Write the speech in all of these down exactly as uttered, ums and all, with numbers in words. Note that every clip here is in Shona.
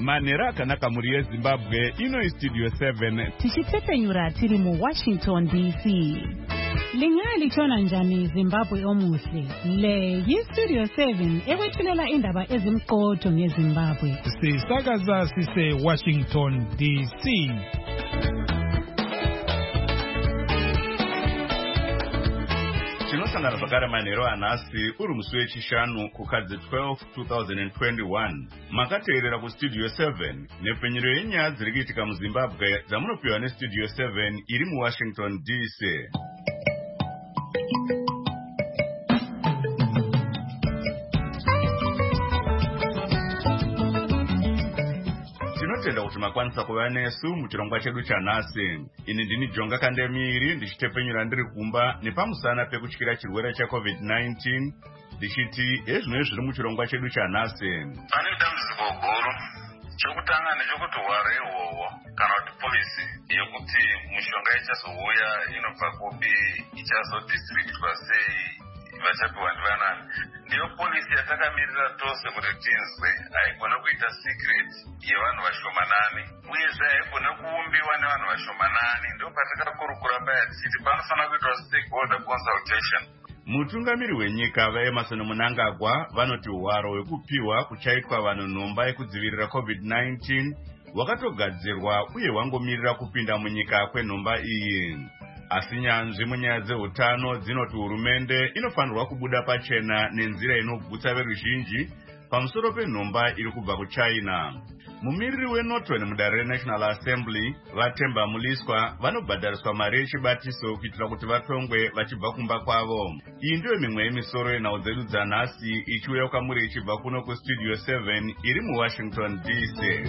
manhero akanaka muri yeZimbabwe. Ino iStudio seven tichitepenyura tiri mu Washington D C. Lingali chona njani Zimbabwe omuhle. Le yiStudio seven ekwethulela indaba ezimqotho ngeZimbabwe. Sisakaza sise Washington D C. Tinosangana zvakare manhero anhasi uri musi wechishanu kukadzi twelve twenty twenty-one. Makateerera kuStudio seven nepfenyero yenyaya dziri kuitika muZimbabwe dzamunopiwa neStudio seven iri muWashington D C. Tinotenda kuti makwanisa kuva nesu muchirongwa chedu chanhasi. Ini ndini Jonga Kandemiri ndichitepenyura ndiri kumba nepamusana pekutyira chirwere checovid nineteen ndichiti ezvino zviri muchirongwa chedu chanhasi. Pane dambudziko guru. Chokutanga ndechekuti hwaro ihwohwo kana kuti polisi yekuti mishonga ichazouya inobva kupi ichazodistributwa sei vachapiwa ndivanani. Ndiyo polisi yatakamirira tose kuti tinzwe haigona kuita secret yevanhu vashomanani uyezve haigona kuumbiwa nevanhu vashomanani. Ndio patakakurukura paya tichiti panofanira kuitwa stakeholder consultation. Mutungamiri wenyika vaEmmerson Mnangagwa vanoti hwaro hwekupiwa kuchaitwa vanhu nhomba yekudzivirira covid nineteen hwakatogadzirwa uye hwangomirira kupinda munyika kwenhomba iyi. Asi nyanzvi munyaya dzeutano dzinoti hurumende inofanirwa kubuda pachena nenzira inobvutsa veruzhinji pamusoro penhomba iri kubva kuChina. Mumiriri weNorton mudare reNational Assembly Vatemba Muliswa vanobhadhariswa mari yechibatiso kuitira kuti vatongwe vachibva kumba kwavo. Iyi ndiyo mimwe yemisoro yenhau dzedu dzanhasi ichiuya kwamuri ichibva kuno kuStudio seven iri muWashington D C.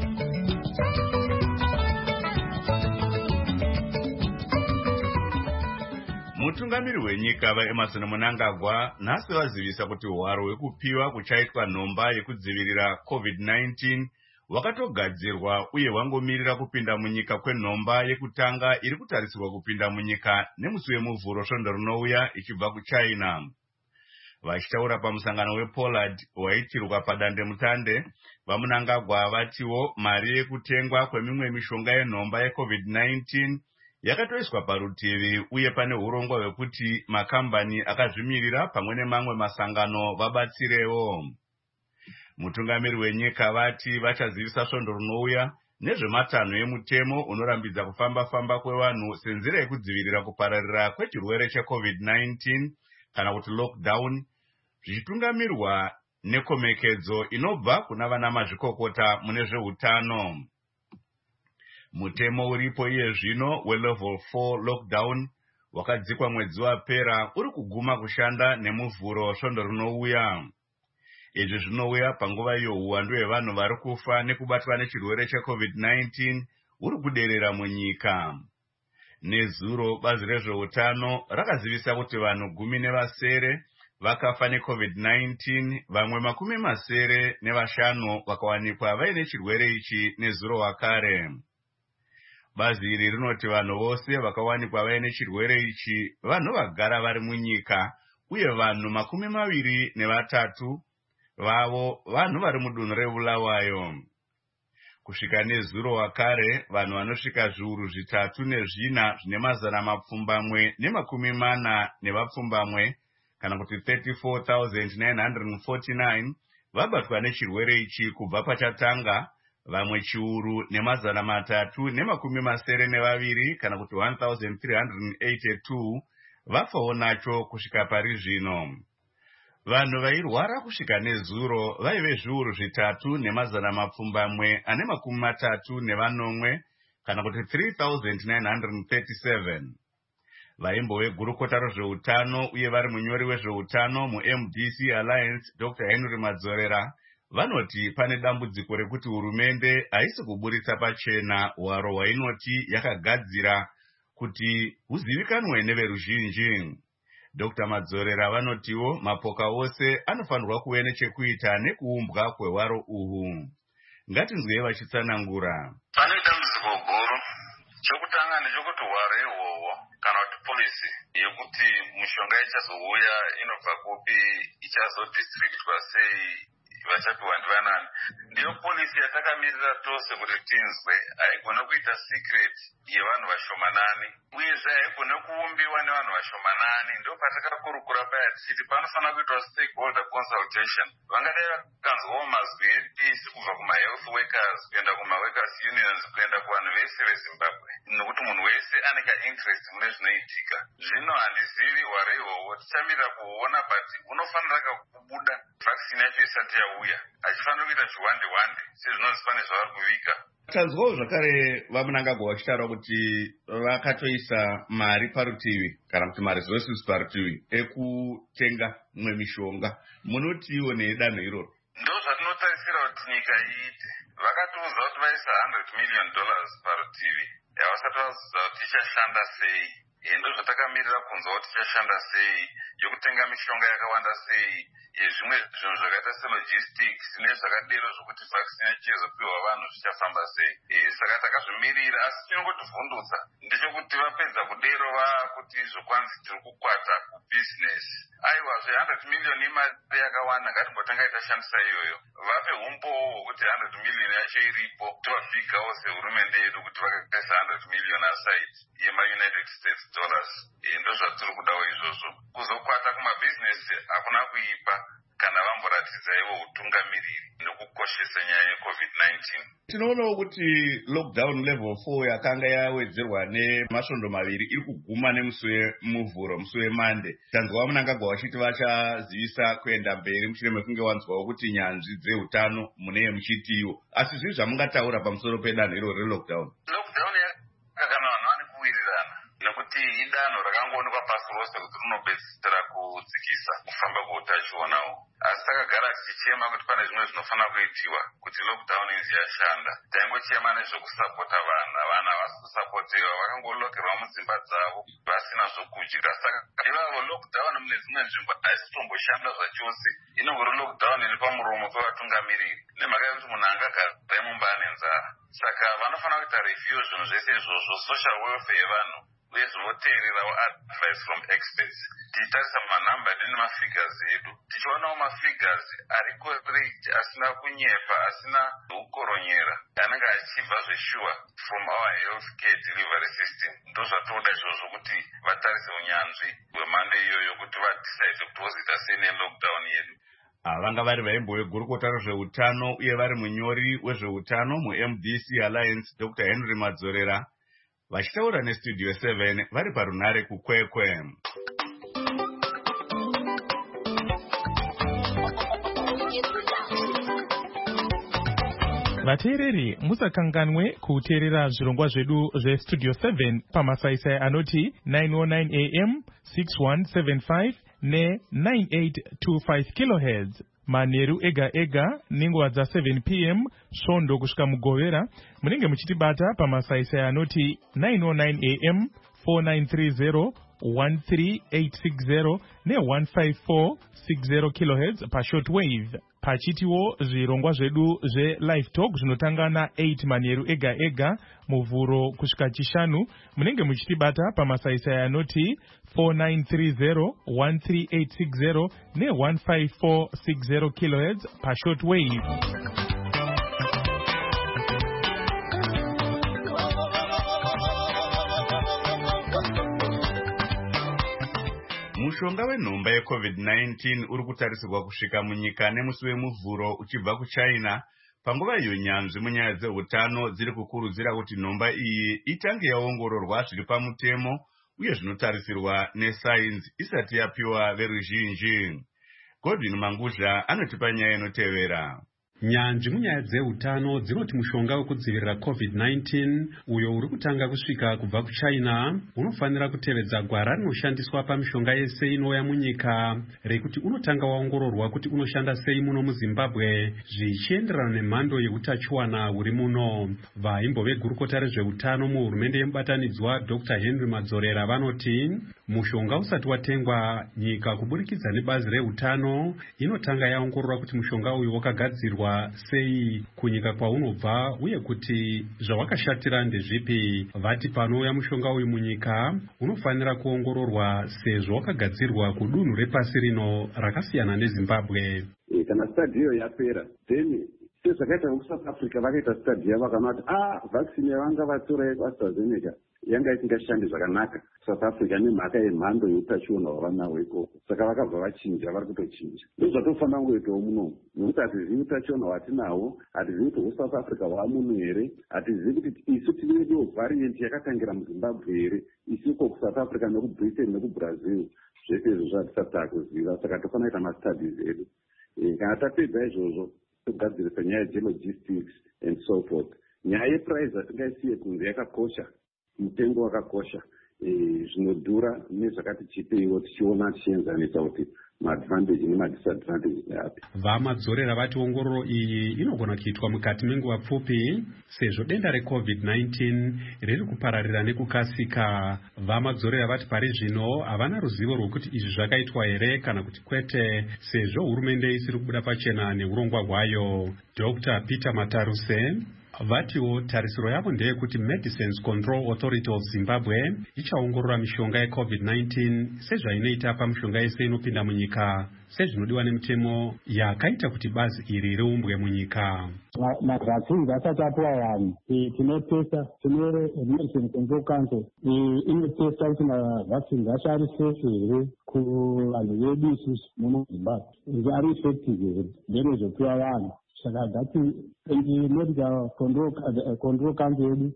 Mutungamiri wenyika vaEmmerson Mnangagwa nhasi vazivisa kuti hwaro hwekupiwa kuchaitwa nhomba yekudzivirira covid nineteen hwakatogadzirwa uye hwangomirira kupinda munyika kwenhomba yekutanga iri kutarisirwa kupinda munyika nemusi wemuvhuro svondo rinouya ichibva kuChina. Vachitaura pamusangano wePollard waitirwa padandemutande, vaMnangagwa vatiwo mari yekutengwa kwemimwe mishonga yenhomba yecovid nineteen yakatoiswa parutivi uye pane urongwa hwekuti makambani akazvimirira pamwe nemamwe masangano vabatsirewo. Mutungamiri wenyika vati vachazivisa svondo rinouya nezvematanho emutemo unorambidza kufamba-famba kwevanhu senzira yekudzivirira kupararira kwechirwere checovid nineteen kana kuti lockdown, zvichitungamirwa nekomekedzo inobva kuna vana mazvikokota mune zveutano. Mutemo uripo iye zvino welevel four lockdown wakadzikwa mwedzi wapera uri kuguma kushanda nemuvhuro svondo rinouya. Izvi zvinouya panguva iyo uwandu hwevanhu vari kufa nekubatwa nechirwere checovid nineteen uri kuderera munyika. Nezuro bazi rezveutano rakazivisa kuti vanhu gumi nevasere vakafa necovid nineteen, vamwe makumi masere nevashanu vakawanikwa vaine chirwere ichi nezuro wakare. Bazi iri rinoti vanhu vose vakawanikwa vaine chirwere ichi vanhu vagara vari munyika uye vanhu makumi maviri nevatatu vavo vanhu vari mudunhu reBulawayo. Kusvika nezuro wakare vanhu vanosvika zviuru zvitatu nezvina zvine mazana mapfumbamwe nemakumi mana nevapfumbamwe kana kuti thirty-four thousand nine hundred forty-nine vabatwa nechirwere ichi kubva pachatanga, vamwe chiuru nemazana matatu nemakumi masere nevaviri kana kuti one thousand three hundred eighty-two vafawo nacho kusvika pari zvino. Vanhu vairwara kusvika nezuro vaive zviuru zvitatu nemazana mapfumbamwe ane makumi matatu nevanomwe kana kuti three thousand nine hundred thirty-seven. Vaimbo vegurukota rezveutano uye vari munyori wezveutano muM D C Alliance Doctor Henry Madzorera vanoti pane dambudziko rekuti hurumende haisi kuburitsa pachena hwaro hwainoti yakagadzira kuti huzivikanwe neveruzhinji. Doctor Madzorera vanotiwo mapoka ose anofanirwa kuve nechekuita nekuumbwa kwehwaro uhu. Ngatinzwei vachitsanangura. Pane dambudziko guru. Chokutanga ndechekuti hwaro ihwohwo kana kuti polisi yekuti mishonga ichazouya inobva kupi ichazodistributwa sei vachapiwa ndivanani. Ndiyo polisi yatakamirira tose kuti tinzwe, haigona kuita secret yevanhu vashomanani uyezve haigona kuumbiwa nevanhu vashomanani. Ndo patakakurukura paya tichiti panofanira kuitwa stakeholder consultation. Vangadai vakanzwawo mazwi episi kubva kuma-health workers kuenda kuma-workers unions kuenda kuvanhu vese vezimbabwe, nokuti munhu wese ane ka-interest mune zvinoitika. Zvino handizivi hware ihwohwo, tichamirira kuona, but unofanira kakubuda vaccine yacho isati yauya. Hachifanira kuita chiwande-wande sezvinonzi pane zvavari kuvika. Tanzwawo zvakare vamunangagwa vachitaura kuti vakatoisa mari parutivi kana kuti maresources parutivi ekutenga mimwe mishonga. Munotiwo nedanho iroro? Ndo zvatinotarisira kuti nyika iite. Vakatiudza kuti vaisa one hundred million dollars parutivi. Havasati vaudza kuti ichashanda sei. Ndo zvatakamirira kunzwa kuti ichashanda sei, yokutenga mishonga yakawanda sei, yezvimwe zvinhu zvakaita selogistics nezvakadero zvokuti vaccine ichizopiwa vanhu zvichafamba sei. Saka takazvimirira, asi chinongotivhundutsa ndechekuti vapedza kudero vakuti zvokwanzi tiri kukwata kubhizinesi. Aiwa, zve one hundred million imari yakawanda, ngatimbotanga itashandisa iyoyo. Vape umbowo hwokuti one hundred million yacho iripo, tovabhigawo sehurumende yedu kuti vakaisa one hundred million aside yema-United States dollars. Ndo zvatiri kudawo izvozvo. Kuzokwata kumabhizinesi hakuna kuipa kana vamboratidza ivo utungamiriri nokukoshesa nyaya yecovid nineteen. Tinoonawo kuti lockdown level four yakanga yawedzerwa nemasvondo maviri iri kuguma nemusi wemuvhuro, musi wemande. Tanzwa vamunangagwa vachiti vachazivisa kuenda mberi mushure mekunge wanzwawo kuti nyanzvi dzeutano mune muchitiwo. Asi zvii zvamungataura pamusoro pedanho iro relockdown? Lockdown yakagana vanhu vane kuwirirana nekuti idanho rakangoonekwa pasi rose kuti rinobetsera kudzikisa kufamba kweutachionawo. Asi takagara tichichema kuti pane zvimwe zvinofanira kuitiwa kuti lockdown izi yashanda. Taingochema nezvekusapota vana, vana havasi kusapotewa, vakangolokerwa mudzimba dzavo vasina zvokudya. Saka ivavo lockdown mune dzimwe nzvimbo haisitomboshanda zvachose, inongori lockdown iri pamuromo pevatungamiriri, nemhaka yekuti munhu angagara mumba ane nzara. Saka vanofanira kuita review zvinhu zvese izvozvo, social welfare yevanhu, uye zvinoteererawo advice from experts. Tichitarisa manhamba edu nemafigures edu, tichionawo mafigures ari correct, asina kunyepa, asina kukoronyera, anenge achibva zveshuwa from our health care delivery system. Ndo zvatoda izvozvo kuti vatarise unyanzvi hwemhando iyoyo kuti vadecide kuti vozoita sei nelockdown yedu. Vanga vari vaimbo vegurukota rezveutano uye vari munyori wezveutano mu-M D C Alliance Doctor Henry Madzorera vachitaura nestudio seven vari parunare kukwekwe. Vateereri, musakanganwe kuteerera zvirongwa zvedu zvestudio seven pamasaisai anoti nine oh nine A M, six one seven five ne nine eight two five kilohertz. Manheru ega ega nenguva dza seven P M svondo kusvika mugovera munenge muchitibata pamasaisai anoti nine oh nine A M, four nine three zero, one three eight six zero ne one five four six zero kilohertz pashortwave. Pachitiwo zvirongwa zvedu zve-live talk zvinotanga na eight manheru ega ega muvhuro kusvika chishanu munenge muchitibata pamasaisai anoti four nine three zero, one three eight six zero ne one five four six zero kilohertz pashortwave. Mushonga wenhomba yecovid nineteen uri kutarisirwa kusvika munyika nemusi wemuvhuro uchibva kuChina, panguva iyo nyanzvi munyaya dzeutano dziri kukurudzira kuti nhomba iyi itange yaongororwa zviri pamutemo uye zvinotarisirwa nesainzi isati yapiwa veruzhinji. Godwin Manguzha anotipa nyaya inotevera. Nyanzvi munyaya dzeutano dzinoti mushonga wekudzivirira covid nineteen uyo uri kutanga kusvika kubva kuChina unofanira kutevedza gwara rinoshandiswa pamishonga yese inouya munyika rekuti unotanga waongororwa kuti unoshanda sei muno muZimbabwe zvichienderana nemhando yeutachiwana huri muno. Vaimbo vegurukota rezveutano muhurumende yemubatanidzwa Doctor Henry Madzorera vanoti mushonga usati watengwa, nyika kuburikidza nebazi reutano inotanga yaongorora kuti mushonga uyu wakagadzirwa sei kunyika kwaunobva uye kuti zvawakashatira ndezvipi. Vati panouya mushonga uyu munyika unofanira kuongororwa sezvo wakagadzirwa kudunhu repasi rino rakasiyana neZimbabwe. E, kana stadi iyo yapera then sezvakaita kuSouth Africa vakaita stadi yavo vakanoti ah vaccine yavanga vatora yeAstraZeneca yanga isingashandi zvakanaka South Africa nemhaka yemhando yeutachiona hwavanawo ikoko, saka vakabva vachinja, vari kutochinja. Ndozvatofanira kungoitawo munomu, nokuti hatizivi utachiona hwatinawo, hatizivi kuti hweSouth Africa hwamuno here, hatizivi kuti isu tinewo variant yakatangira muZimbabwe here, isiko kuSouth Africa nekuBritain nekuBrazil, zvese izvo zvatisati takuziva, saka tofanira kuita mastudies edu. Kana tapedza izvozvo togadzirisa nyaya dzelogistics and so forth. Nyaya yeprice hatingaisiye kunze yakakosha, mutengo wakakosha, zvinodhura nezvakati chipeiwo tichiona tichienzanisa kuti maadvantage nemadisadvantage api. Vamadzorera vati ongororo iyi inogona kuitwa mukati menguva pfupi sezvo denda reCovid nineteen riri kupararira nekukasika. Vamadzorera vati pari zvino havana ruzivo rwokuti izvi zvakaitwa here kana kuti kwete, sezvo hurumende isiri kubuda pachena neurongwa hwayo. Doctor Peter Mataruse vatiwo tarisiro yavo ndeyekuti Medicines Control Authority of Zimbabwe ichaongorora mishonga yeCovid nineteen sezvainoita pamishonga yese inopinda munyika, sezvinodiwa nemitemo yakaita kuti bazi iri riumbwe munyika. Mavaccines asati apiwa vanhu, tinotesta, tine Medicines Control Council inotesta kuti mavaccines acho ari safe here kuvanhu vedu isusu muno Zimbabwe, ari effective here nderezopiwa vanhu. Saka gati Medical Control Control Council yedu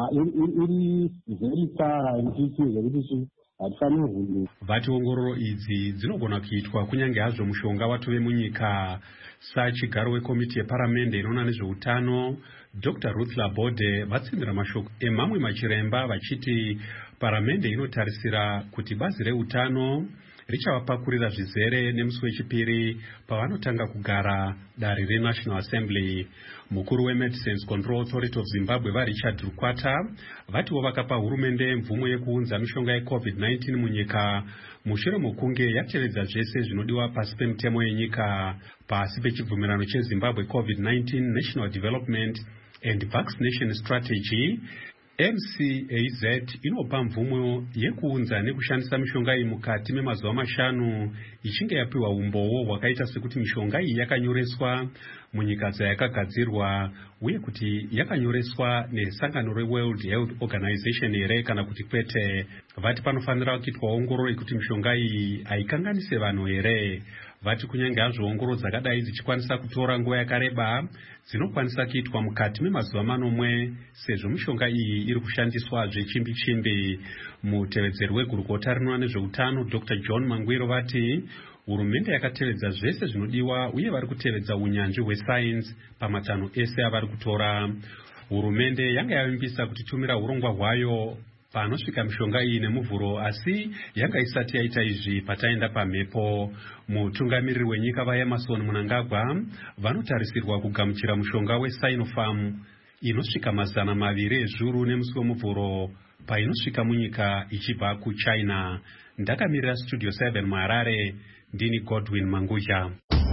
iri very far ndichizo kuti hatifaniri hundu. Vati ongororo idzi dzinogona kuitwa kunyange hazvo mushonga watove munyika. Sachigaro wekomiti yeparamende inoona nezveutano Doctor Ruth Labode vatsindira mashoko emamwe machiremba vachiti paramende inotarisira kuti bazi reutano richavapakurira zvizere nemusi wechipiri pavanotanga kugara dari reNational Assembly. Mukuru weMedicines Control Authority of Zimbabwe vaRichard Rukwata vatiwo vakapa hurumende mvumo yekuunza mishonga yeCovid nineteen munyika mushure mokunge yatevedza zvese zvinodiwa pasi pemitemo yenyika. Pasi pechibvumirano cheZimbabwe COVID nineteen National Development and Vaccination Strategy, M C A Z inopa mvumo yekuunza nekushandisa mishonga iyi mukati memazuva mashanu ichinge yapiwa umbowo hwakaita sekuti mishonga iyi yakanyoreswa munyika dzayakagadzirwa uye kuti yakanyoreswa nesangano reWorld Health Organization here kana kuti kwete. Vati panofanira kuitwa ongororo yekuti mishonga iyi haikanganise vanhu here. Vati kunyange hazvo ongororo dzakadai dzichikwanisa kutora nguva yakareba dzinokwanisa kuitwa mukati memazuva manomwe sezvo mishonga iyi iri kushandiswa zvechimbi chimbi. Mutevedzeri wegurukota rinoona nezveutano Doctor John Mangwiro vati hurumende yakatevedza zvese zvinodiwa uye vari kutevedza unyanzvi hwesainzi pamatanho ese avari kutora. Hurumende yanga yavimbisa kutitumira hurongwa hwayo panosvika mishonga iyi nemuvhuro, asi yanga isati yaita izvi pataenda pamhepo. Mutungamiriri wenyika vaEmerson Mnangagwa vanotarisirwa kugamuchira mushonga weSinopharm inosvika mazana maviri ezvuru nemusi wemuvhuro painosvika munyika ichibva kuChina. Ndakamirira Studio seven muHarare, ndini Godwin Manguja.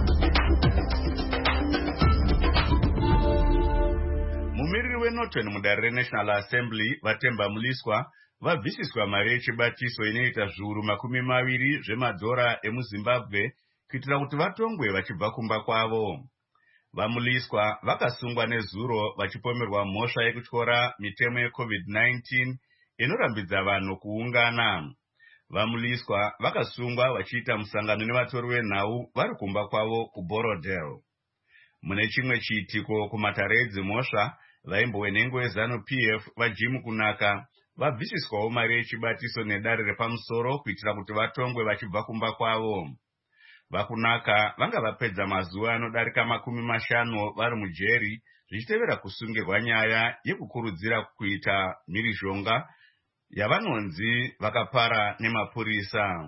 Mumiriri weNorton mudare reNational Assembly Vatemba Muliswa vabvisiswa mari yechibatiso inoita zviuru makumi maviri zvemadhora emuZimbabwe kuitira kuti vatongwe vachibva kumba kwavo. Vamuliswa vakasungwa nezuro vachipomerwa mhosva yekutyora mitemo yeCovid nineteen inorambidza vanhu kuungana. Vamuliswa vakasungwa vachiita musangano nevatori venhau vari kumba kwavo kuBorodale. Mune chimwe chiitiko kumatare edzimhosva, vaimbo wenhengo weZanu P F vaJim Kunaka vabvisiswawo mari yechibatiso nedare repamusoro kuitira kuti vatongwe vachibva kumba kwavo. Vakunaka vanga vapedza mazuva anodarika makumi mashanu vari mujeri zvichitevera kusungirwa nyaya yekukurudzira kuita mhirizhonga yavanonzi vakapara nemapurisa.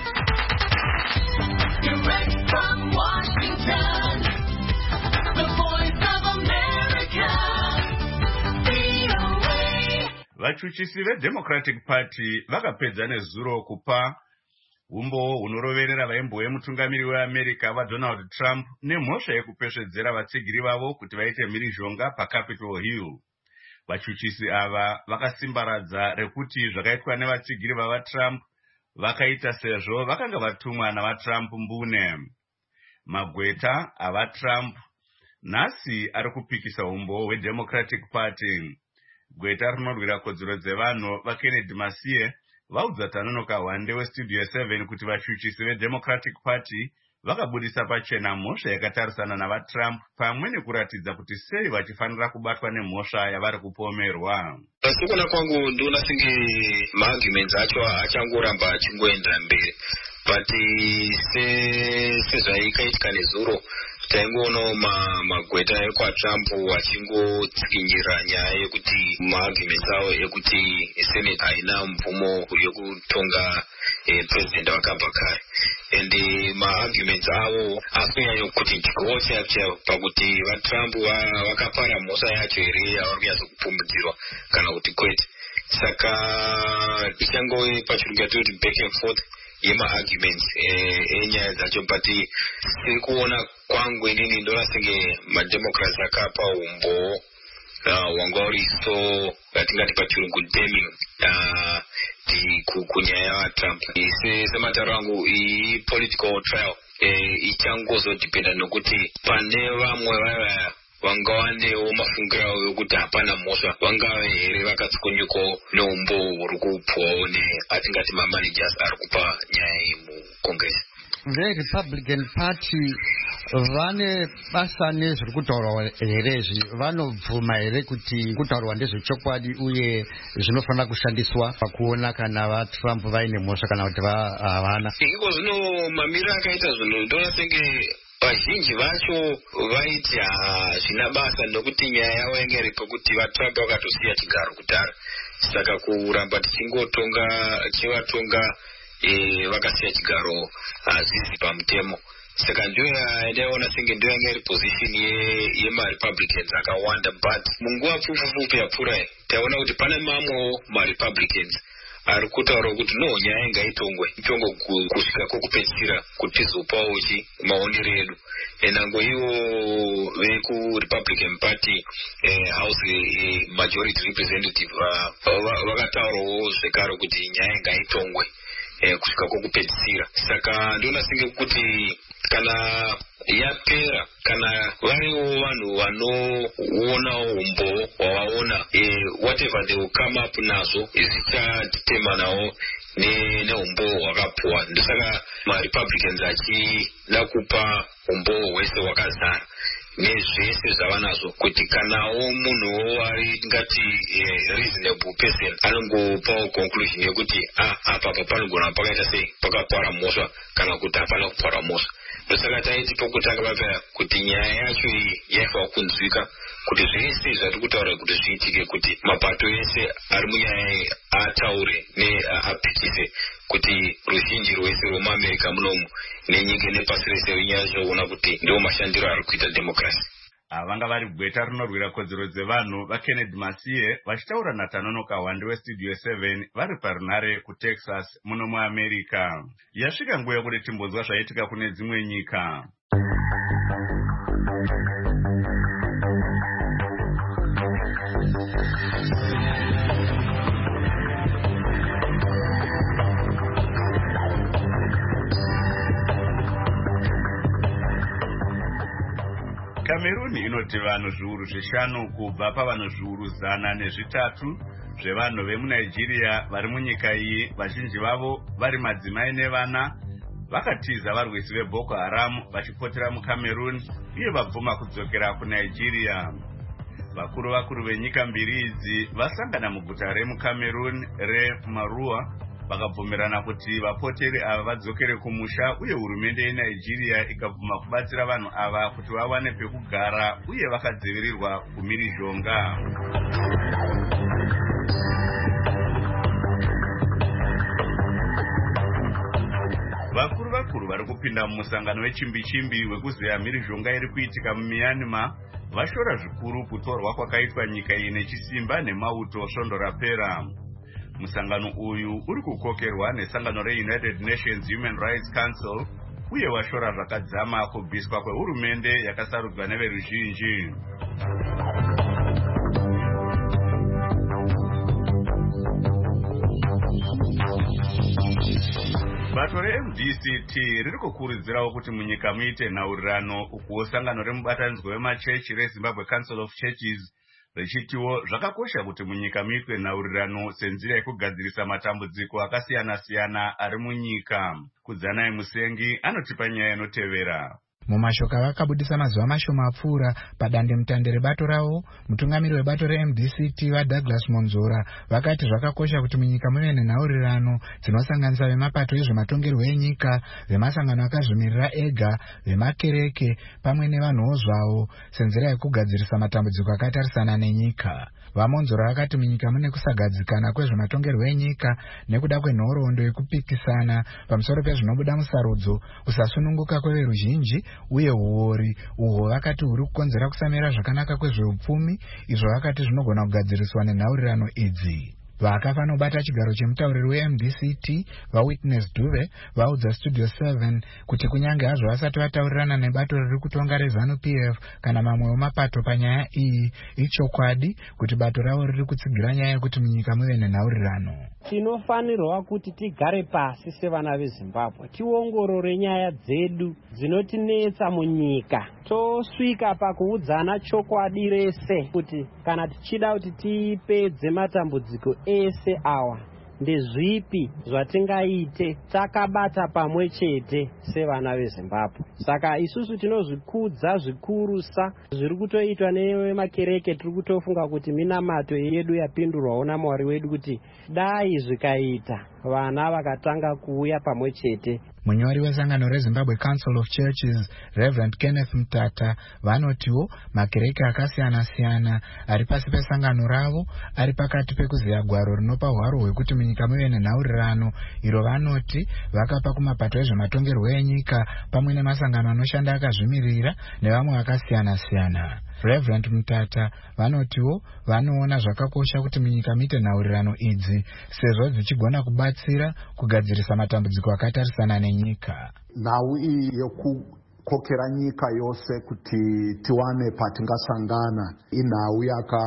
Direct from Washington, the voice of America, V O A. vachuchisi veDemocratic Party vakapedza nezuro kupa umbo hunoroverera vaimbo vemutungamiri weAmerica vaDonald Trump nemhosva yekupesvedzera vatsigiri vavo kuti vaite mhirizhonga paCapitol Hill. Vachuchisi ava vakasimbaradza rekuti zvakaitwa nevatsigiri vavaTrump vakaita sezvo vakanga vatumwa navaTrump mbune. Magweta avaTrump nhasi ari kupikisa umbo hweDemocratic Party. Gweta rinorwira kodzero dzevanhu vaKennedy Masie vaudza Tanonoka Wande weStudio seven kuti vachuchisi veDemocratic Party vakabudisa pachena mhosva yakatarisana navaTrump pamwe nekuratidza kuti sei vachifanira kubatwa nemhosva yavari kupomerwa. Pasikuona kwangu ndona senge maarguments acho achangoramba achingoenda mberi, but sezvaikaitika nezuro taingoona magweta ekwaTrump achingotsikinyira nyaya yekuti maarguments avo ekuti Senate haina mvumo yekutonga president wakabva kare, and maarguments avo hakunyanya kuti ndikocha chawo pakuti vaTrump vakapara mhosva yacho here yavari kunyatsokupfumbudzirwa kana kuti kwete. Saka ichangove pachirungu yatoti back and forth yemaarguments enyaya dzacho, but sekuona kwangu inini ndona senge mademocrats akapa umbo wanga uri so yatingati pachirungu damning kunyaya yavaTrump. Sematauro angu i-political trial ichangozodhipenda nokuti pane vamwe vaya vanga vanewo mafungiro avo yokuti hapana mhosva vangave here vakatsikunyukawo neumbo huri kupuwawo neatingati mamanagers ari kupa nyaya iyi mucongress. VeRepublican Party vane basa nezviri kutaurwa here izvi, vanobvuma here kuti kutaurwa ndezvechokwadi uye zvinofanira kushandiswa pakuona kana vaTrump vaine mhosva kana kuti havana? Iko zvino mamiriro akaita zvinhu ndona senge vazhinji vacho vaiti hazvina basa nokuti nyaya yavo yanga iri pekuti vaTrump vakatosiya chigaro kudhara, saka kuramba tichingotonga chivatonga vakasiya chigaro hazvisi pamutemo. Saka ndiyo yandaiona senge ndiyo yanga iri position yemaRepublicans akawanda, but munguva pfupi yapfuura taona kuti pane mamwewo maRepublicans ari kutaura kuti no nyaya ngaitongwe itongo kusvika kwokupedzisira kuti tizopawo maonero edu. Enango ivo vekuRepublican Party House Majority Representative vakataurawo zvekare kuti nyaya ngaitongwe kusvika kwokupedzisira. Saka ndona senge kuti kana yapera kana variwo vanhu vanoona umbo wavaona whatever they will come up nazo zvichadhitemanawo neumbo hwakapuwa. Ndosaka maRepublicans achida kupa umbo hwese hwakazara nezvese zvavanazvo kuti kanawo munhuwo ari ngati reasonable person anongopawo conclusion yekuti apa panogona pakaita sei pakapara mhosva kana kuti hapana kupara mhosva. Ndosaka taiti pokutanga vapera kuti nyaya yacho iyi yaifanira kunzwika kuti zvese zvatiri kutaura kuti zviitike, kuti mapato ese ari munyaya iyi ataure neapikise kuti ruzhinji rwese rwomuAmerica munomu nenyika nepasi rese rinyaya zvoona kuti ndiwo mashandiro ari kuita democracy. Vanga vari gweta rinorwira kodzero dzevanhu vaKennedy Masie vachitaura naTanonoka Wande weStudio seven vari parunare kuTexas muno muAmerica. Yasvika nguva yekuti timbonzwa zvaitika kune dzimwe nyika. Cameroon inoti vanhu zviuru zvishanu kubva pavanhu zviuru zana nezvitatu zvevanhu vemuNigeria vari munyika iyi, vazhinji vavo vari madzimai nevana, vakatiza varwisi veBoko Haram vachipotera muCameroon uye vabvuma kudzokera kuNigeria. Vakuru vakuru venyika mbiri idzi vasangana muguta remuCameroon reMarua vakabvumirana kuti vapoteri ava vadzokere kumusha, uye hurumende yeNigeria ikabvuma kubatsira vanhu ava kuti vawane pekugara uye vakadzivirirwa kumhirizhonga. vakuru vakuru vari kupinda mumusangano wechimbi-chimbi wekuzeya mhirizhonga iri kuitika mumyanmar vashora zvikuru kutorwa kwakaitwa nyika iyi nechisimba nemauto svondo rapera. Musangano uyu uri kukokerwa nesangano reUnited Nations Human Rights Council uye washora zvakadzama kubviswa kwehurumende yakasarudzwa neveruzhinji. Bato re-M D C T riri kukurudzirawo kuti munyika muite nhaurirano ukuwo sangano remubatanidzwa wemachechi reZimbabwe Council of Churches richitiwo zvakakosha kuti munyika muitwe nhaurirano senzira yekugadzirisa matambudziko akasiyana-siyana ari munyika. Kudzanai Musengi anotipa nyaya inotevera. Mumashoko vakabudisa mazuva mashoma apfuura padande mutande rebato ravo, mutungamiri webato re-M D C T vaDouglas Monzora vakati zvakakosha kuti munyika muve nenhaurirano dzinosanganisa vemapato ezvematongerwo enyika, vemasangano akazvimirira ega, vemakereke pamwe nevanhuwo zvavo senzira yekugadzirisa matambudziko akatarisana nenyika. VaMonzora vakati munyika mune kusagadzikana kwezvematongerwo enyika nekuda kwenhoroondo yekupikisana pamusoro pezvinobuda musarudzo, kusasununguka kweveruzhinji uye uori uhwo vakati huri kukonzera kusamira zvakanaka kwezveupfumi, izvo vakati zvinogona kugadziriswa nenhaurirano idzi. Vakafanobata chigaro chemutauriri we-M D C T vaWitness Dube vaudza Studio seven kuti kunyange hazvo vasati vataurirana nebato riri kutonga reZanu P F kana mamwewo mapato panyaya iyi, ichokwadi kuti bato ravo riri kutsigira nyaya yekuti munyika muve nenhaurirano. Tinofanirwa kuti tigare pasi sevana veZimbabwe tiongorore nyaya dzedu dzinotinetsa munyika, tosvika pakuudzana chokwadi rese kuti kana tichida kuti tipedze matambudziko ese awa ndezvipi zvatingaite takabata pamwe chete sevana veZimbabwe. Saka isusu tinozvikudza zvikurusa zviri kutoitwa nevemakereke. Tiri kutofunga kuti minamato yedu yapindurwawo naMwari wedu kuti dai zvikaita vana vakatanga kuuya pamwe chete. Munyori wesangano reZimbabwe Council of Churches Reverend Kenneth Mutata vanotiwo makereke akasiyana-siyana ari pasi pesangano ravo ari pakati pekuzeya gwaro rinopa hwaro hwekuti munyika muve nenhaurirano, iro vanoti vakapa kumapato ezvematongerwo enyika pamwe nemasangano anoshanda akazvimirira nevamwe vakasiyana-siyana. Reverend Mutata vanotiwo vanoona zvakakosha kuti munyika muite nhaurirano idzi sezvo dzichigona kubatsira kugadzirisa matambudziko akatarisana nenyika. Nhau iyi yekukokera nyika yose kuti tiwane patingasangana inhau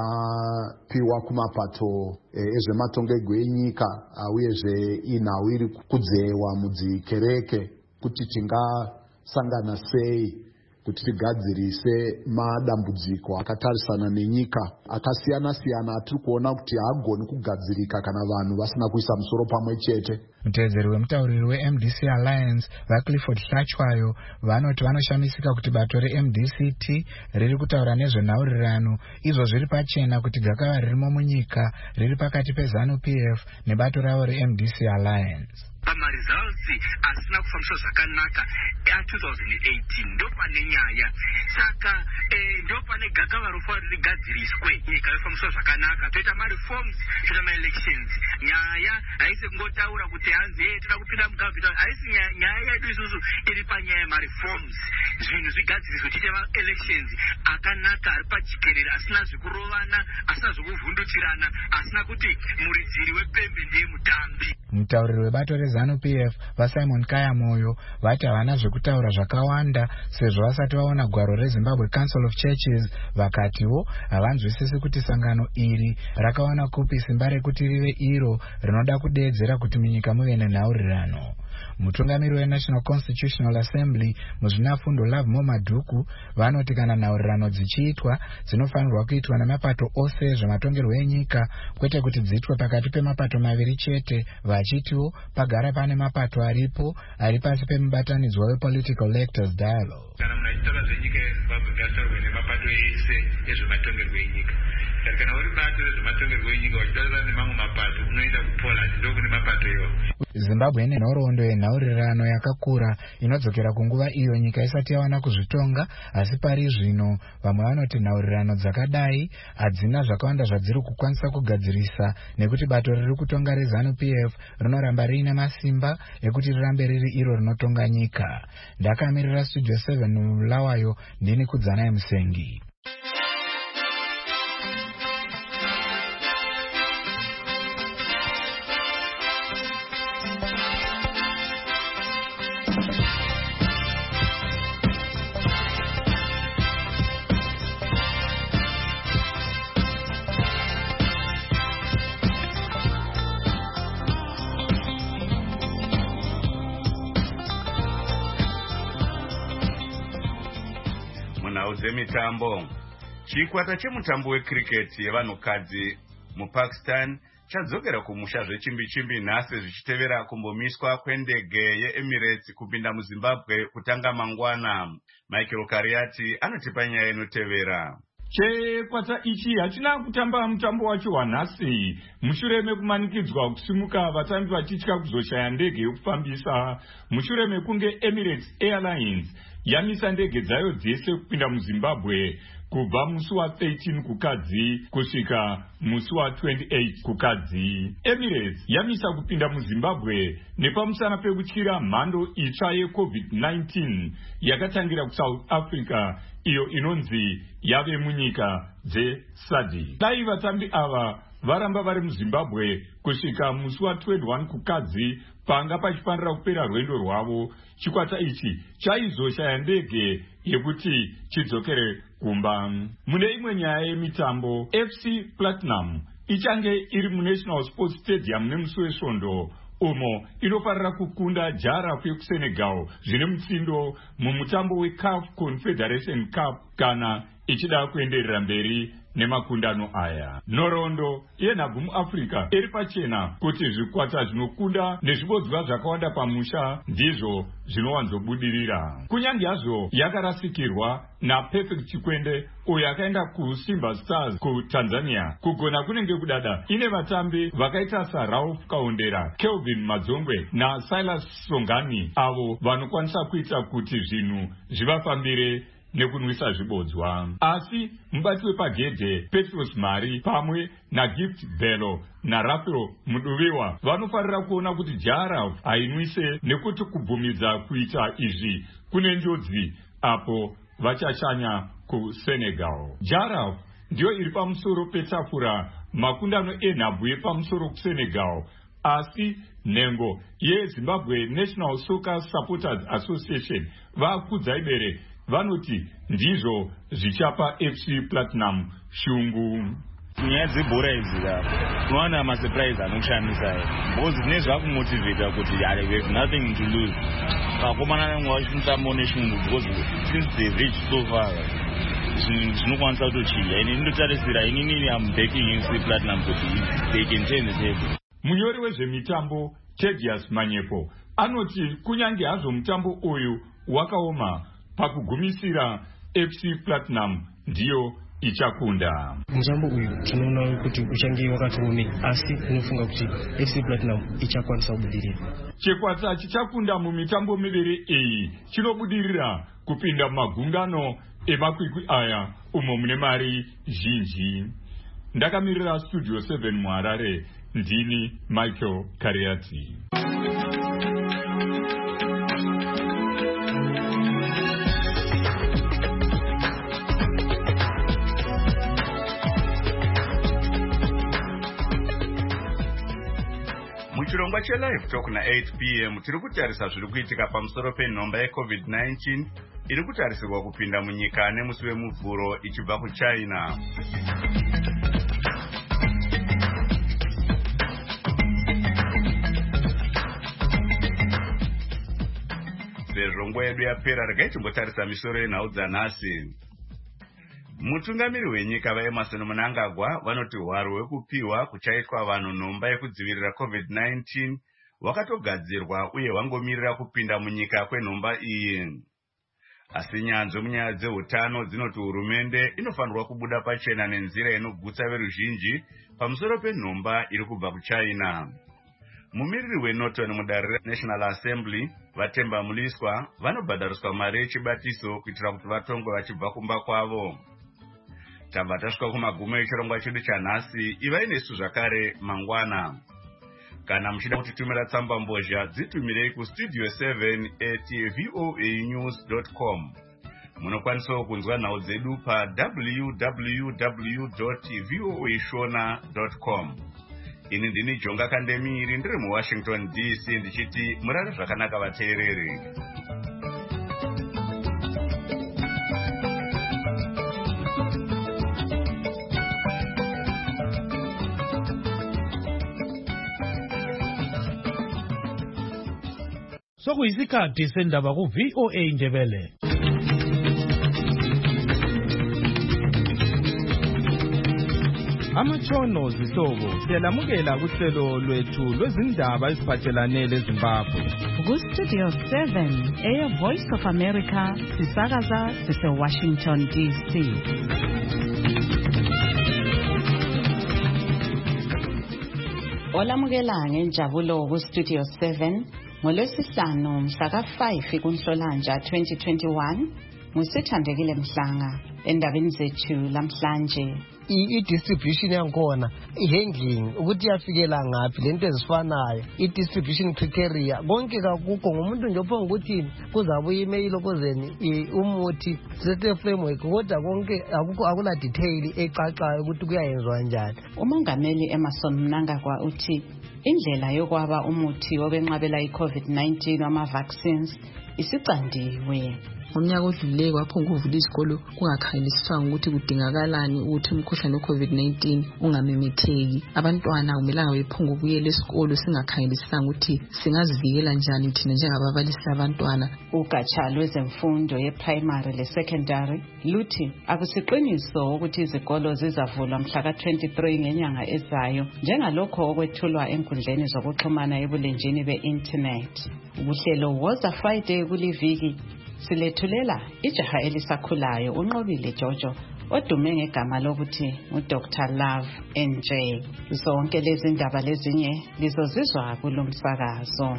yakapiwa kumapato ezvematongerwo enyika uyezve inhau iri kudzewa mudzikereke kuti tingasangana sei kuti tigadzirise madambudziko akatarisana nenyika akasiyana-siyana atiri kuona kuti haagoni kugadzirika kana vanhu vasina kuisa musoro pamwe chete. Mutevedzeri wemutauriri we-M D C Alliance vaClifford Hlachwayo vanoti vanoshamisika kuti bato re-M D C T riri kutaura nezvenhaurirano, izvo zviri pachena kuti gakava ririmo munyika riri pakati peZanu P F nebato ravo re-M D C Alliance. Pamaresults asina kufambiswa zvakanaka a2018 ndopane nyaya. Saka eh, ndopane gakava rofa rigadziriswe nyika yofambiswa zvakanaka, toita mareforms, toita maelections. Nyaya haisi kungotaura kuti hanzi hey, tinoda kupinda mugavhita, haisi nyaya yedu isusu iri panyaya yemareforms. Zvinhu zvigadziriswe tiite maelections akanaka ari pajikerere, asina zvekurovana, asina zvekuvhundutirana, asina kuti muridzi wepembe ndiye mutambi. Mutauriri webato reZanu P F vaSimon Kaya Moyo vati havana zvekutaura zvakawanda sezvo vasati vaona gwaro reZimbabwe Council of Churches, vakatiwo havanzwisisi kuti sangano iri rakawana kupi simba rekuti rive iro rinoda kudeedzera kuti munyika muve nenhaurirano. Mutungamiri weNational Constitutional Assembly muzvinafundo Love Momadhuku vanoti kana nhaurirano dzichiitwa dzinofanirwa kuitwa nemapato ose zvematongerwo enyika, kwete kuti dziitwe pakati pemapato maviri chete, vachitiwo pagara pane mapato aripo ari pasi pemubatanidzwa wePolitical Electors Dialogue. Kana munachitaka zvenyika yeZimbabwe ngataurwe nemapato ese ezvematongerwo enyika. saka kana uri bato rezvematongerwo enyika uchitaurira nemamwe mapato unoenda kupoland ndokune mapato iwayo. Zimbabwe ine nhoroondo yenhaurirano yakakura inodzokera kunguva iyo nyika isati yawana kuzvitonga, asi pari zvino vamwe vanoti nhaurirano dzakadai hadzina zvakawanda zvadziri kukwanisa kugadzirisa, nekuti bato riri kutonga reZANU P F rinoramba riine masimba ekuti rirambe riri iro rinotonga nyika. Ndakamirira Studio seven mulawayo, ndini Kudzanai Musengi. Mitambo. Chikwata chemutambo wecricket yevanhukadzi muPakistan chadzokera kumusha zvechimbi-chimbi nhasi zvichitevera kumbomiswa kwendege yeEmirates kupinda muZimbabwe kutanga mangwana. Michael Kariati anotipa nyaya inotevera. Chikwata ichi hachina kutamba mutambo wacho wanhasi mushure mekumanikidzwa kusimuka vatambi vachitya kuzoshaya ndege yokufambisa mushure mekunge Emirates Airlines yamisa ndege dzayo dzese kupinda muZimbabwe kubva musi wa thirteen kukadzi kusvika musi wa twenty-eight kukadzi. Emirates yamisa kupinda muZimbabwe nepamusana pekutyira mhando itsva yeCovid nineteen yakatangira kuSouth Africa, iyo inonzi yave munyika dzeSADC. Dai vatambi ava varamba vari muZimbabwe kusvika musi wa twenty-one kukadzi panga pachifanira kupera rwendo rwavo, chikwata ichi chaizoshaya ndege yekuti chidzokere kumba. Mune imwe nyaya yemitambo, F C Platinum ichange iri muNational Sports Stadium nemusi wesvondo umo inofarira kukunda Jaraaf yekuSenegal zvine mutsindo mumutambo weCAF Confederation Cup kana ichida kuenderera mberi nemakundano aya. Nhoroondo yenhabvu muAfrica iri pachena kuti zvikwata zvinokunda nezvibodzwa zvakawanda pamusha ndizvo zvinowanzobudirira. Kunyange hazvo yakarasikirwa naPerfect Chikwende uyo akaenda kuSimba Stars kuTanzania, kugona kunenge kudada ine vatambi vakaita saRalph Kaondera, Kelvin Madzongwe naSilas Songani avo vanokwanisa kuita kuti zvinhu zvivafambire nekunwisa zvibodzwa. Asi mubati wepagedhe Petros Mari pamwe naGift Belo naRafael Muduviwa vanofarira kuona kuti Jaraaf hainwise, nekuti kubvumidza kuita izvi kune njodzi apo vachashanya kuSenegal. Jaraaf ndiyo iri pamusoro petafura makundano enhabvu yepamusoro kuSenegal, asi nhengo yeZimbabwe National Soccer Supporters Association vakudza ibere vanoti ndizvo zvichapa F C Platinum shungu. Nyaya dzebhora idzi unowana masurprise anokushamisa because zvine zvakumotivata kuti there is nothing to lose. Vakomana vangu vachimutambo neshungu because since they reached so far zvinokwanisa kutochija. Ini ndinotarisira inini am backing F C Platinum kuti they can turn the table. Munyori wezvemitambo Thaddeus Manyepo anoti kunyange hazvo mutambo uyu wakaoma, pakugumisira F C Platinum ndiyo ichakunda. Mutambo uyu tinoona kuti uchange wakatoome, asi unofunga kuti F C Platinum ichakwanisa kubudirira. Chikwata chichakunda mumitambo miviri iyi chinobudirira kupinda magungano emakwikwi aya umo mune mari zhinji. Ndakamirira Studio seven muHarare, ndini Michael Kariati. Muchirongwa cheLive Talk na eight p m tiri kutarisa zviri kuitika pamusoro penhomba yeCovid nineteen iri kutarisirwa kupinda munyika nemusi wemuvhuro ichibva kuChina. Sezvo nguva yedu yapera, regai timbotarisa misoro yenhau dzanhasi. Mutungamiri wenyika vaEmmerson Mnangagwa vanoti hwaro hwekupiwa kuchaitwa vanhu nhomba yekudzivirira COVID nineteen hwakatogadzirwa uye hwangomirira kupinda munyika kwenhomba iyi. asi nyanzvi munyaya dzeutano dzinoti hurumende inofanirwa kubuda pachena nenzira inogutsa veruzhinji pamusoro penhomba iri kubva kuchina. Mumiriri weNorton mudare reNational Assembly Vatemba Muliswa vanobhadhariswa mari yechibatiso kuitira kuti vatongwe vachibva kumba kwavo. Tabva tasvika kumagumo echirongwa chedu chanhasi. Ivai nesu zvakare mangwana. Kana muchida kutitumira tsamba mbozha dzitumirei kustudio seven at voa news dot com. Munokwanisawo kunzwa nhau dzedu pa w w w dot voa shona dot com. Ini ndini Jonga Kandemiri ndiri muWashington D C ndichiti murare zvakanaka vateereri. Sokuyisikhathi sendaba ku V O A Ndebele. Amatshono zihlobo siyalamukela kuhlelo lwethu lwezindaba eziphathelane leZimbabwe. Ku-Studio seven, Air Voice of America, sisakaza sise-Washington D C. Olamukela ngenjabulo ku-Studio seven, ngolwesihlanu mhla ka five kuNhlolanja twenty twenty-one, ngusithandekile Mhlanga endabeni zethu lamhlanje. I-distribution yankona i-handling ukuthi yafikela ngaphi lento ezifanayo i-distribution criteria konke kakukho ngomuntu nje ophonga ukuthi kuzabuya i-mail okozeni umuthi sete framework kodwa konke akukho akula detail ecacayo ukuthi kuyayenzwa njani. Umongameli Emerson Mnangagwa uthi indlela yokwaba umuthi wokwenqabela i-COVID nineteen wama vaccines isicandiwe. Ngomnyaka odlulileyo kwaphonga ukuvula izikolo kungakhangelisiswanga ukuthi kudingakalani ukuthi umkhuhlane we-COVID nineteen ungamemetheki. Abantwana kumelanga bephonga ukuyela esikolo singakhangelisisanga ukuthi singazivikela njani thina njengababalisi abantwana. Ugatsha lwezemfundo ye-primary le-secondary luthi akusiqiniso ukuthi izikolo zizavulwa mhla ka twenty-three ngenyanga ezayo njengalokho okwethulwa enkundleni zokuxhumana ebulenjini be-internet. Ubuhlelo Woza Friday kuliviki silethulela ijaha elisakhulayo uNqobile Jojo odume ngegama lokuthi uDoctor Love N J. Zonke lezi ndaba lezinye lizozizwa kulomsakazo.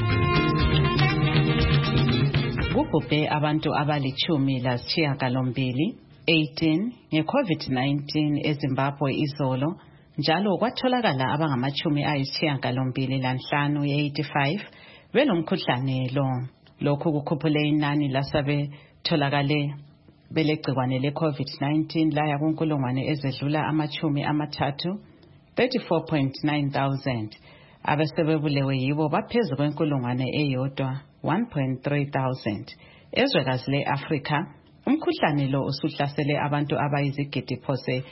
Kubhubhe abantu abalichumi lasishiyagalombili eighteen nge-COVID nineteen eZimbabwe izolo, njalo kwatholakala abangamachumi ayisishiyagalombili lanhlanu ye-eighty-five belomkhuhlane lo. Lokhu kukhuphule inani lasebetholakale belegcikwane le-COVID nineteen laya kunkulungwane ezedlula amachumi amathathu thirty-four point nine thousand. Abasebebulewe yibo baphezulu kwenkulungwane eyodwa one point three thousand. Ezwekazi le-Afrika umkhuhlane lo usuhlasele abantu abayizigidi phose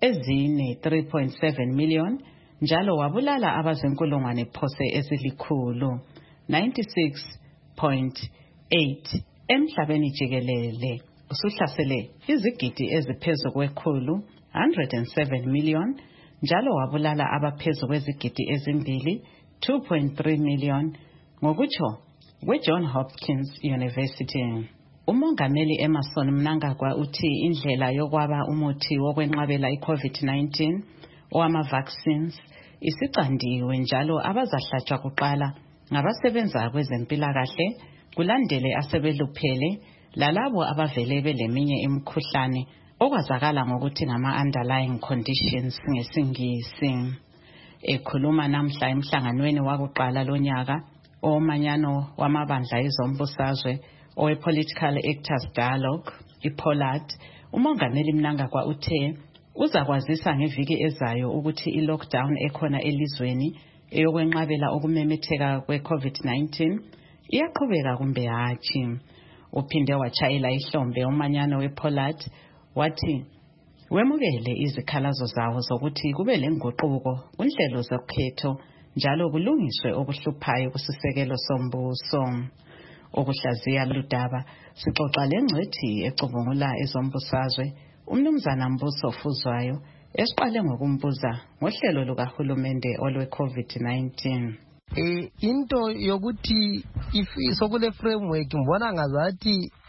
ezine three point seven million njalo wabulala abazinkulungwane phose ezilikhulu ninety-six point eight emhlabeni jikelele. Usuhlasele izigidi eziphezulu kwekhulu one hundred seven million njalo wabulala abaphezulu kwezigidi ezimbili two point three million ngokutsho kwe-John Hopkins University. Umongameli Emerson Mnangagwa uthi indlela yokwaba umuthi wokwenqabela i-COVID nineteen owama vaccines isicandiwe njalo abazahlatshwa kuqala ngabasebenza kwezempilakahle kulandele asebeluphele lalabo abavele beleminye imikhuhlane okwazakala ngokuthi ngama-underlying conditions ngesingisi. Ekhuluma namhla emhlanganweni wakuqala lonyaka omanyano wamabandla ezombusazwe owe-Political Actors Dialogue, i-POLAD, umongameli Mnangagwa uthe uzakwazisa ngeviki ezayo ukuthi i-lockdown ekhona elizweni eyokwenqabela ukumemetheka kwe-COVID nineteen iyaqhubeka kumbe hatshi. Uphinde wachayela ihlombe umanyano we-POLAD wathi wemukele izikhalazo zawo zokuthi kube lenguquko kunhlelo zokhetho njalo kulungiswe okuhluphayo kusisekelo sombuso. Ukuhlaziya ludaba sixoxa lengcwethi ecubungula ezombusazwe umnumzana Mbuso Fuzwayo esiqale ngokumbuza ngohlelo lukahulumende olwe-COVID nineteen. Eh into yokuthi ifiso kule framework mbona ngazathi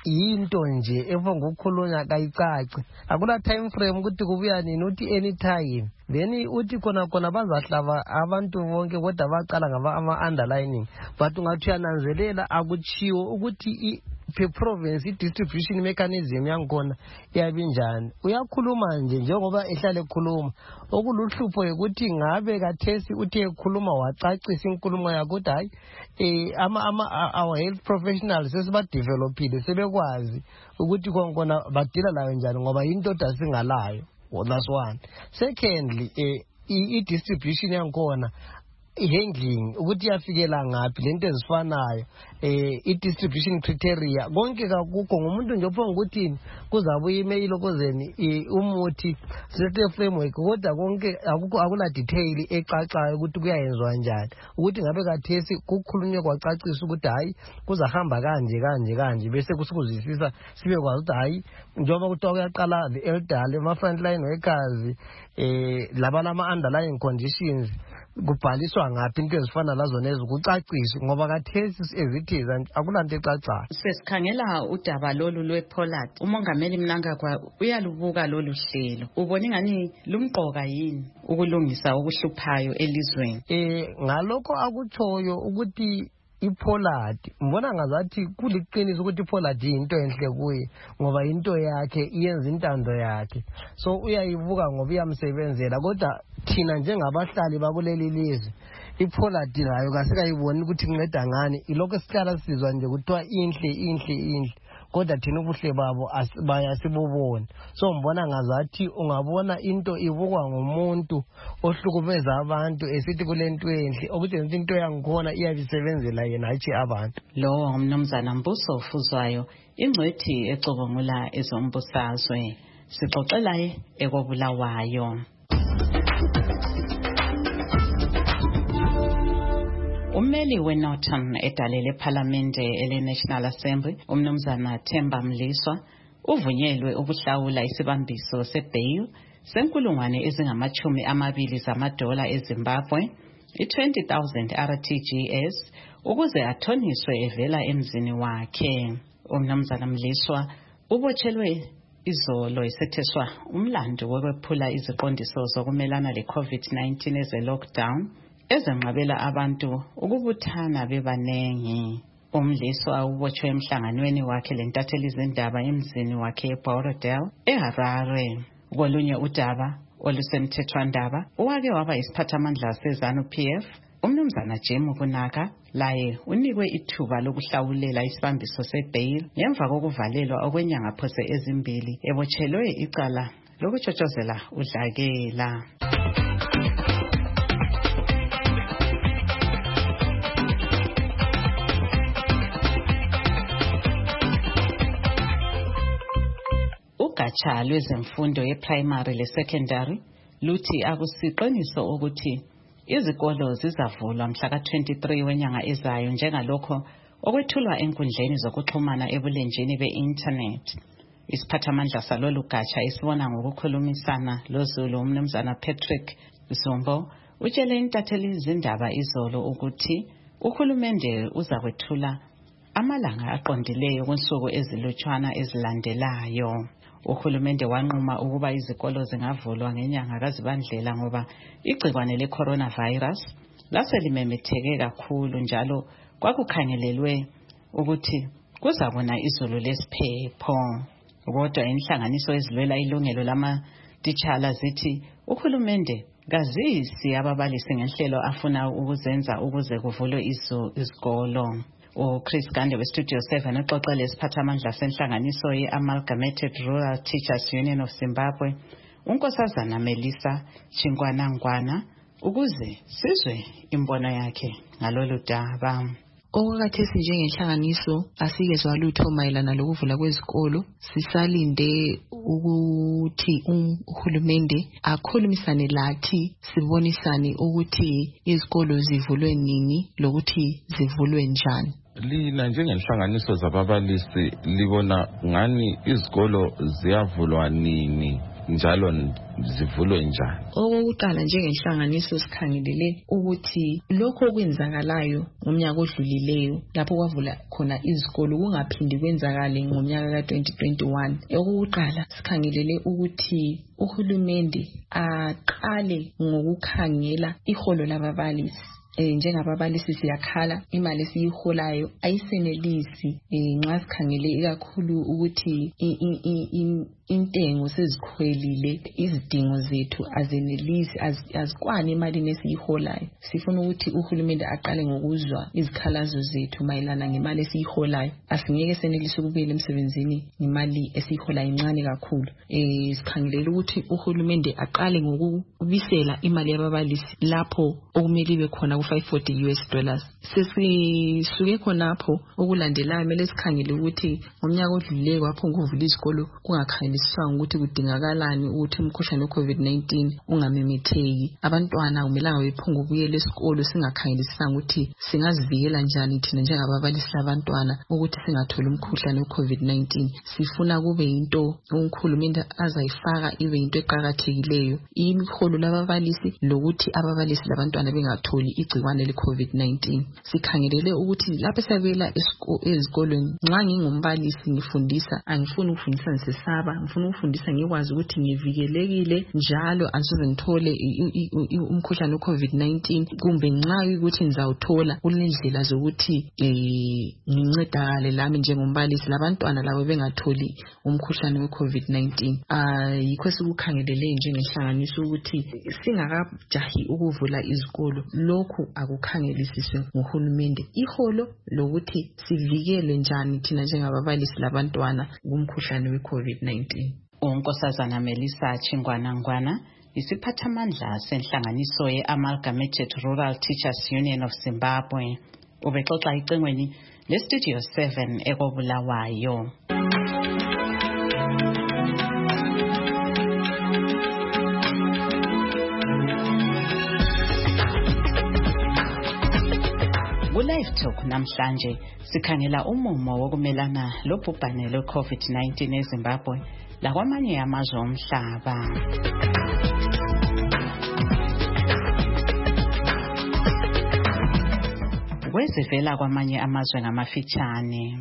yinto nje efonga ukukhulunywa kayicace akula time frame ukuthi kubuya nini uthi anytime then uthi khona khona bazahlaba abantu bonke kodwa baqala ngaba ama underlining but ungathi uyananzelela akuchiwo ukuthi per province i-distribution mechanism yakhona iyabinjani uyakhuluma nje njengoba ehlale ekhuluma okuluhlupho ukuthi ngabe kathesi uthi ekhuluma wacacisa inkulumo yakhe ukuthi hayi eh ama ama our health professionals sesibadevelopile sebekwazi ukuthi khona badila layo njani ngoba into dasingalayo. That's one. Secondly, eh i-distribution yakhona handling ukuthi yafikela ngaphi lento ezifanayo eh i-distribution criteria konke kakukho ngomuntu nje ophonga ukuthi kuzabuya email okozeni umuthi set framework kodwa konke akukho akula detail ecacayo ukuthi kuyayenzwa njani ukuthi ngabe kathesi kukhulunywe kwacacisa ukuthi hayi kuzahamba kanje kanje kanje bese kusikuzisisa sibe kwazi ukuthi hayi njengoba kuthiwa kuyaqala the elderly ama frontline workers eh laba lama underlying conditions kubhaliswa ngaphi into ezifana lazo nezo kucacisa ngoba kathesi ezithiza akulanto ecacayo. Sesikhangela udaba lolu lwePollard umongameli Mnangagwa uyalubuka lolu hlelo ubona ingani lumqoka yini ukulungisa ukuhluphayo elizweni. Eh ngalokho akutshoyo ukuthi iPollard mbona ngazathi kuliqiniso ukuthi iPollard into enhle kuye ngoba into yakhe iyenza intando yakhe so uyayibuka ngoba iyamsebenzela kodwa thina njengabahlali bakuleli lizwe iPollard nayo kasikayiboni ukuthi inceda ngani ilokho sihlala sizwa nje kuthiwa inhle inhle inhle kodwa thina ubuhle babo bayasibubona so mbona ngazathi ungabona into ibukwa ngomuntu ohlukumeza abantu esithi kulento enhle ukuthi into yangikhona iyabisebenzela yena hayi abantu. Lo umnumzana Mbuso Ufuzwayo ingcwethi ecobongula ezombusazwe sixoxela ekobulawayo. Ummeli weNorton edalele eParliamente ele-National Assembly umnumzana Themba Mliswa uvunyelwe ukuhlawula isibambiso sebail senkulungwane ezingamachumi amabili zamadola eZimbabwe i-twenty thousand R T G S ukuze athoniswe evela emzini wakhe. Umnumzana Mliswa ubotshelwe izolo esetheswa umlando wokwephula iziqondiso zokumelana le-COVID nineteen eze-lockdown ezenqabela abantu ukubuthana bebanengi. Umliswa ubotshwe emhlanganweni wakhe lentatheli zendaba emzini wakhe eBorodale eHarare. Kolunye udaba olusemthethwandaba owake waba isiphathamandla seZANU P F umnumzana Jim Kunaka laye unikwe ithuba lokuhlawulela isibambiso sebail ngemva kokuvalelwa okwenyanga phose ezimbili ebotshelwe icala lokutshotshozela udlakela. Ugatsha lwezemfundo ye-primary le-secondary luthi akusiqiniso ukuthi izikolo zizavulwa mhla ka twenty-three wenyanga ezayo njengalokho okwethulwa enkundleni zokuxhumana ebulenjini be-internet. Isiphathamandla salolu gatsha esibona ngokukhulumisana loZulu umnumzana Patrick Zumbo utshele intatheli zindaba izolo ukuthi uhulumende uzakwethula amalanga aqondileyo kunsuku ezilutshwana ezilandelayo. Uhulumende wanquma ukuba izikolo zingavulwa ngenyanga kaZibandlela ngoba igcikwane le-coronavirus laselimemetheke kakhulu njalo kwakukhangelelwe ukuthi kuzabona izulu lesiphepho. Kodwa inhlanganiso ezilwela ilungelo lamatitshala zithi uhulumende kazisi ababalisi ngenhlelo afuna ukuzenza ukuze kuvulwe izikolo. uChris Gande weStudio seven uxoxele isiphathamandla senhlanganiso ye-Amalgamated Rural Teachers Union of Zimbabwe unkosazana Melissa Chingwanangwana ukuze sizwe imbono yakhe ngalolu daba. Okwakhathesi njengenhlanganiso asikezwa lutho mayelana lokuvula kwezikolo sisalinde ukuthi uhulumende akhulumisane lathi sibonisane ukuthi izikolo zivulwe nini lokuthi zivulwe njani. Lina njengenhlanganiso zababalisi libona ngani izikolo ziyavulwa nini njalo zivulwe njani. Okokuqala njengenhlanganiso sikhangelele ukuthi lokho okwenzakalayo ngomnyaka odlulileyo lapho kwavula khona izikolo kungaphindi kwenzakale ngomnyaka ka twenty twenty-one. Okokuqala sikhangelele ukuthi uhulumende aqale ngokukhangela iholo lababalisi. Eh njengababalisi siyakhala imali esiyiholayo ayisenelisi nxa sikhangele ikakhulu ukuthi intengo sezikhwelile, izidingo zethu azenelisi, azikwani imali nesiyiholayo. Sifuna ukuthi uhulumende aqale ngokuzwa izikhalazo zethu mayelana ngemali esiyiholayo. Asingeke senelise ukubuyela emsebenzini ngemali esiyiholayo incane kakhulu. Eh sikhangelela ukuthi uhulumende aqale ngokubisela imali yababalisi lapho okumele ibe khona five forty U S dollars. Sesisuke khonapho okulandelayo mele sikhangele ukuthi ngomnyaka odlulileyo kwaphonga ukuvula izikolo kungakhangeliswanga ukuthi kudingakalani ukuthi umkhuhlane we COVID nineteen ungamemetheki. Abantwana kumelanga bephonga ukuyela esikolo singakhangelisanga ukuthi singazivikela njani thina njengababalisi labantwana ukuthi singatholi umkhuhlane we COVID nineteen. Sifuna kube into uhulumende azayifaka ibe into eqhakathekileyo imiholo lababalisi lokuthi ababalisi labantwana bengatholi igcikwane le COVID nineteen. Sikhangelele ukuthi lapho sabela ezikolweni nxa ngingumbalisi ngifundisa angifuni ukufundisa ngisesaba, ngifuna ukufundisa ngikwazi ukuthi ngivikelekile njalo angisoze ngithole umkhuhlane we COVID nineteen kumbe nxa ukuthi ngizawuthola kunendlela zokuthi eh ngincedakale lami njengombalisi labantwana labo bengatholi umkhuhlane we COVID nineteen. Ayikho sikukhangelele njengenhlanganiso ukuthi singakajahi ukuvula izikolo lokhu akukhangelisiswe nguhulumende iholo lokuthi sivikele njani thina njengababalisi labantwana kumkhuhlane we COVID nineteen. uNkosazana Melissa Chingwana Ngwana isiphathamandla senhlanganiso ye-Amalgamated Rural Teachers Union of Zimbabwe ubexoxa icengweni le-Studio seven ekobulawayo. Ku-Live Talk namhlanje sikhangela umumo wokumelana lobhubhane lwe-COVID nineteen eZimbabwe lakwamanye amazwe omhlaba. Kwezivela kwamanye amazwe ngamafitshane.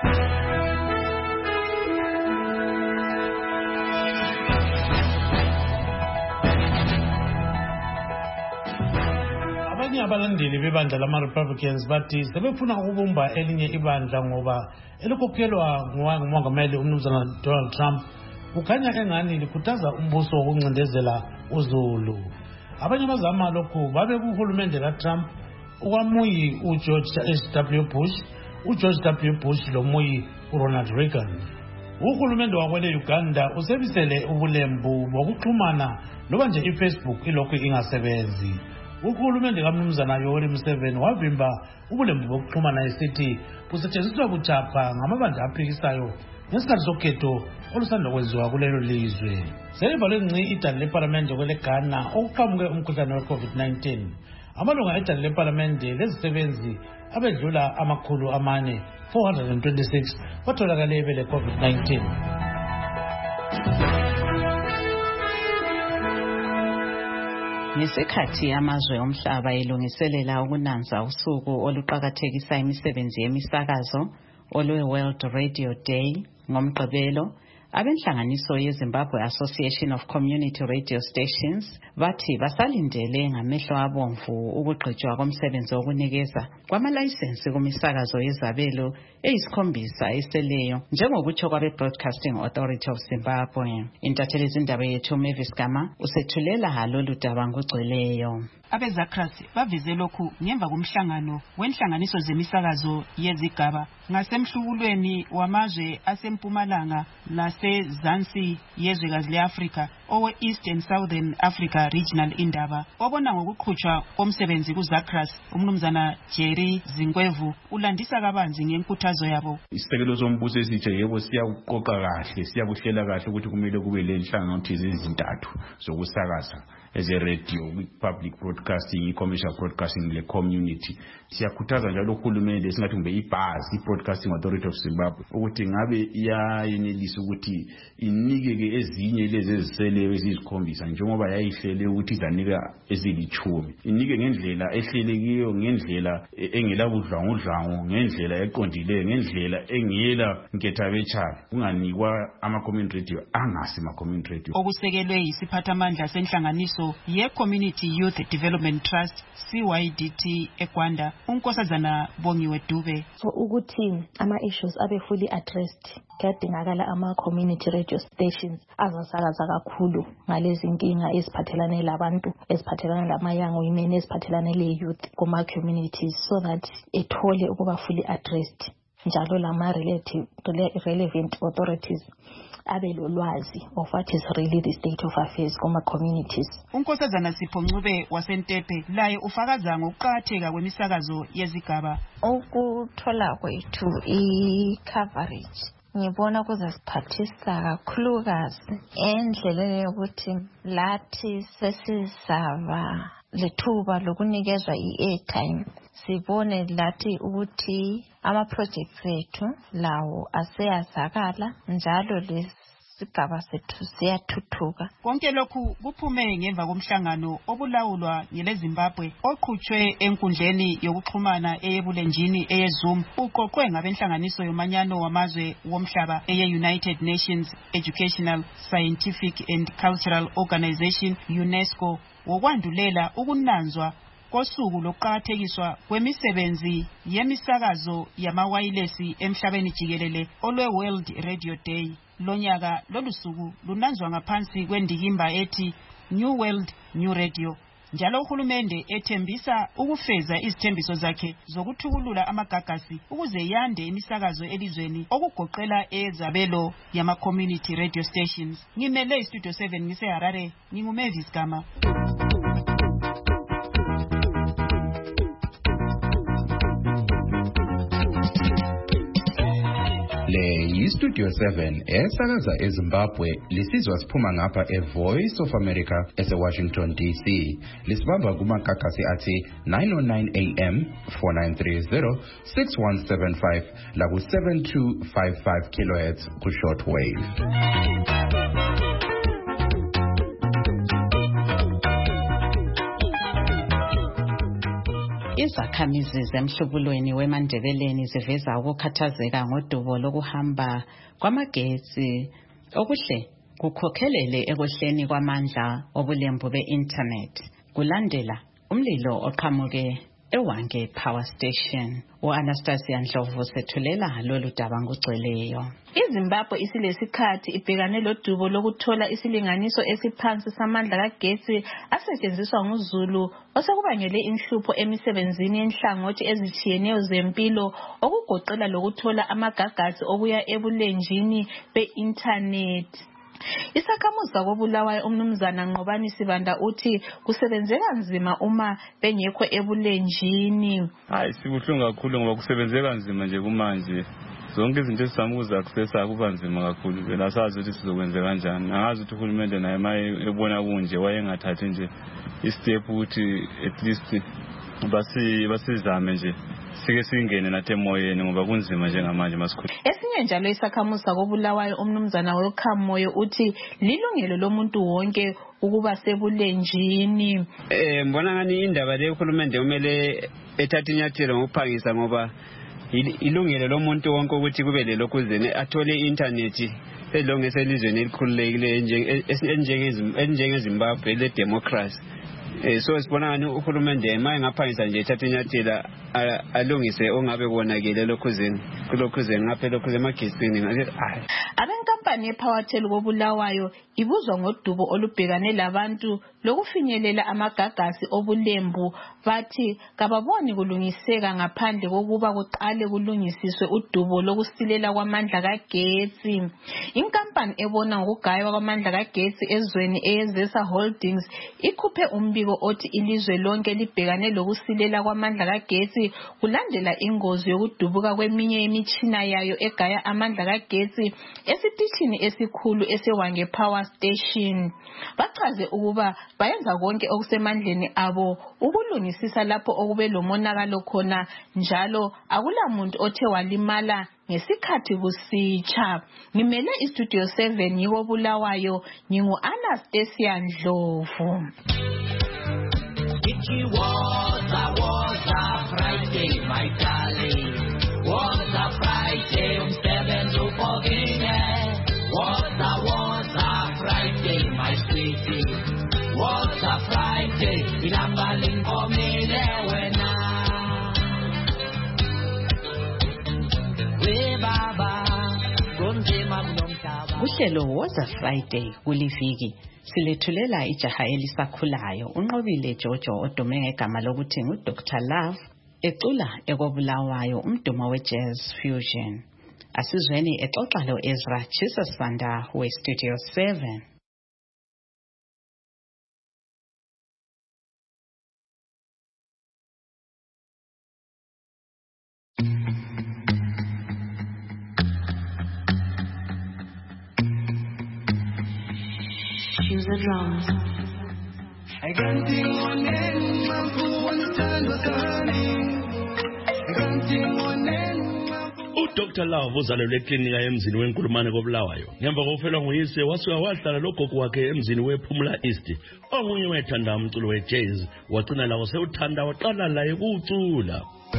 Abanye abalandeli bebandla lama-Republicans bathi sebefuna ukubumba elinye ibandla ngoba elikhokhelwa ngumongameli umnumzana Donald Trump kukhanya engani likhuthaza umbuso wokuncindezela uZulu. Abanye bazama lokhu babe kuhulumende kaTrump ukwamuyi uGeorge H W Bush, uGeorge W Bush lomuyi uRonald Reagan. Uhulumende wakwele Uganda usebisele ubulembu bokuxhumana loba nje iFacebook ilokhu ingasebenzi. Uhulumende kaMnumzana Yoweri Museveni wavimba ubulembu bokuxhumana esithi busetshenziswa buthapha ngamabandla aphikisayo ngesikhathi sokhetho olusanda kwenziwa kulelo lizwe. Selivalwe ngci idale leParlamente kwele Ghana okuqhamuke umkhuhlane we-COVID nineteen. Amalunga edale leParlamente lezisebenzi abedlula amakhulu amane four hundred twenty-six batholakale bele COVID nineteen. Ngesikhathi amazwe omhlaba elungiselela ukunanza usuku oluqhakathekisa imisebenzi yemisakazo olwe-World Radio Day ngomgqibelo, abenhlanganiso yeZimbabwe Association of Community Radio Stations bathi basalindele ngamehlo abomvu ukugqitshwa komsebenzi wokunikeza kwamalayisensi kumisakazo yezabelo eyisikhombisa eseleyo njengokutsho kwabe-Broadcasting Authority of Zimbabwe. Intatheli zindaba yethu Mavis Gama usethulela lolu daba ngogcweleyo. Abezakras bavize lokhu ngemva komhlangano wenhlanganiso zemisakazo yezigaba ngasemhlukulweni wamazwe asempumalanga lasezansi yezwekazi le-Afrika owe East and Southern Africa Regional Indaba. Obona ngokuqhutshwa komsebenzi kuZakras umnumzana Jerry Zinkwevu ulandisa kabanzi ngenkuthazo yabo. Isisekelo sombuso esitsha yebo siyakuqoqa kahle, siyakuhlela kahle ukuthi kumele kube le nhlangano thize ezintathu zokusakaza eze radio, public broadcasting, commercial broadcasting le community. Siyakhuthaza njalo uhulumende singathi kumbe ibhasi i-Broadcasting Authority of Zimbabwe ukuthi ngabe iyayenelisa ukuthi inike ke ezinye lezi ezisele ezihleleyo ezizikhombisa njengoba yayihlele ukuthi izanika ezilichumi inike ngendlela ehlelekiyo ngendlela engela budlwangudlwangu ngendlela eqondileyo ngendlela engela nkethabetshala kunganikwa ama-community radio angasi ma-community radio okusekelwe yisiphathamandla senhlanganiso ye-Community Youth Development Trust C Y D T eGwanda uNkosazana Bongiwe Dube. So ukuthi ama-issues abe fully addressed kuyadingakala ama-community radio stations azasakaza kakhulu ngalezi nkinga eziphathelane labantu eziphathelane lama-young women eziphathelane le-youth kuma-communities so that ethole ukuba fully addressed njalo lama-relative relevant authorities abe lolwazi of what is really the state of affairs kuma-communities. uNkosazana Sipho Ncube waseNtepe laye ufakaza ngokuqakatheka kwemisakazo yezigaba. Ukuthola kwethu i-coverage ngibona kuzasiphathisa kakhulukazi endleleni yokuthi lathi sesizaba lethuba lokunikezwa i-airtime sibone lathi ukuthi ama-projects ethu lawo aseyazakala njalo lesigaba sethu siyathuthuka. Konke lokhu kuphume ngemva komhlangano obulawulwa ngeleZimbabwe oqhutshwe enkundleni yokuxhumana eyebulenjini eyeZoom uqoqwe ngabenhlanganiso yomanyano wamazwe womhlaba eye-United Nations Educational, Scientific and Cultural Organization UNESCO wokwandulela ukunanzwa kosuku lokuqakathekiswa kwemisebenzi yemisakazo yamawayilesi emhlabeni jikelele olwe-World Radio Day. Lonyaka lolu suku lunanzwa ngaphansi kwendikimba ethi New World New Radio. Njalo uhulumende ethembisa ukufeza izithembiso zakhe zokuthukulula amagagasi ukuze yande imisakazo elizweni okugoqela ezabelo yama-community radio stations. Ngimele iStudio seven ngise Harare, nginguMavis Gama. Le yiStudio seven esakaza eZimbabwe lisizwa siphuma ngapha eVoice of America ese-Washington D C. Lisibamba kumagagasi athi nine oh nine A M, four nine three zero, six one seven five laku seven two five five kilohertz ku shortwave. Izakhamizi zemhlubulweni weMandebeleni ziveza ukukhathazeka ngodubo lokuhamba kwamagetsi okuhle kukhokhelele ekwehleni kwamandla obulembu be-internet kulandela umlilo oqhamuke eWange Power Station. U-Anastasia Ndlovu sethulela lolu daba ngugcweleyo. iZimbabwe isilesikhathi ibhekane lodubo lokuthola isilinganiso esiphansi samandla kagetsi asetshenziswa nguZulu osekubangele inhlupho emisebenzini yenhlangothi ezitshiyeneyo zempilo okugoqela lokuthola amagagasi okuya ebulenjini be-internet. Isakhamuzi sakobulawayo umnumzana Nqobani Sibanda uthi kusebenzeka nzima uma bengekho ebulenjini. Hayi sibuhlungu kakhulu ngoba kusebenzeka nzima nje kumanje. Zonke izinto ezisamuza accessa kuba nzima kakhulu. Vela sazi ukuthi sizokwenza kanjani. Angazi ukuthi uhulumende naye maye ebona kunje wayengathathi nje istep ukuthi at least basi basizame nje. Sike singene nathi emoyeni ngoba kunzima njengamanje masikhulu. Esinye njalo isakhamuzi sakobulawayo umnumzana Welcome Moyo uthi lilungelo lomuntu wonke ukuba sebulenjini. Eh mbona ngani indaba le uhulumende kumele ethathe inyathelo ngokuphangisa ngoba ilungelo lomuntu wonke ukuthi kube lelokuzene athole internet elonge selizweni elikhululekile enjenge Zimbabwe le democracy. Eh so sibona ngani uhulumende maye ngaphangisa nje ethatha inyathelo alungise ongabe konakele lokhuzeni kulokhuzeni ngaphe lokhuze emagesini ngathi hayi. Abenkampani yePowertel kobulawayo ibuzwa ngodubo olubhekane labantu lokufinyelela amagagasi obulembu bathi kababoni kulungiseka ngaphandle kokuba kuqale kulungisiswe udubo lokusilela kwamandla kagetsi. Inkampani ebona ngokugaywa kwamandla kagetsi ezweni eYezesa Holdings ikhuphe umbiko othi ilizwe lonke libhekane lokusilela kwamandla kagetsi kulandela ingozi yokudubuka kweminye imitshina yayo egaya amandla kagetsi esitishini esikhulu eseWange Power Station. Bachaze ukuba bayenza konke okusemandleni abo ukulungisisa lapho okube lomonakalo khona njalo akula muntu othe walimala ngesikhathi kusitsha. Ngimele iStudio seven yiko Bulawayo, ngingu Anastasia Ndlovu. It was a was a Friday, my darling. Was a Friday, um seven to fourteen. Was a was a Friday, my sweetie. Was a Friday, ilambaling komile wena. We baba, kunzima kunomhlaba. Uhlelo was a Friday kuliviki. Silethulela ijaha elisakhulayo uNqobile Jojo odume ngegama lokuthi nguDoctor Love ecula ekobulawayo umdumo weJazz Fusion. Asizweni exoxa lo Ezra Jesus Sanda weStudio seven. Choose the drums. I can't think on end, my fool understand what's happening. I can't think on end. uDoctor Love uzalelwe eklinika emzini weNkulumane koBulawayo. Ngemva kokufelwa nguyise wasuka wahlala logogo wakhe emzini wePhumula East. Ongunye wethanda umculo weJazz, wagcina lawo sewuthanda waqala laye kucula.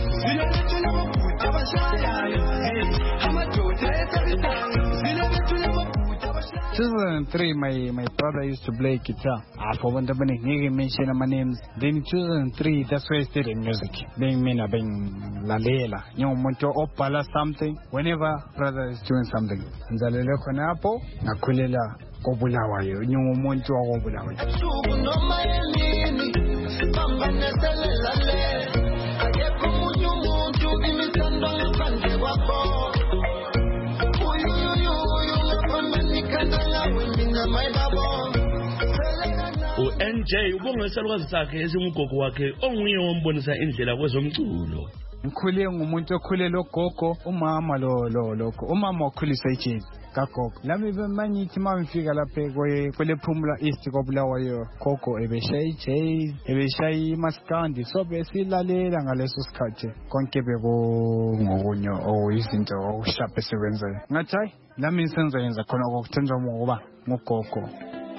two thousand three, my, my brother used to play guitar. I forgot to mention my names. Then two thousand three, that's where I started music. Being Mina, being Lalela. You know, opala something. Whenever brother is doing something. Nzalele konapo, nakulela kobulawayo. You know, monto kobulawayo. U-N J ubonga isalukazi sakhe esingugogo wakhe onguye wombonisa indlela kwezomculo. Ngikhule ngumuntu okhulele ogogo, umama lo lo lokho. Umama okhulisa iJazz kagogo. Lami bemanyithi mangifika lapha kwele Phumula East koBulawayo, gogo ebeshaya iJazz, ebeshaya imaskandi, so besilalela ngaleso sikhathi. Konke beko ngokunye oyizinto okushaphe sebenzayo. Ngathi hayi, lami senza yenza khona okuthenjwa ngoba ngogogo.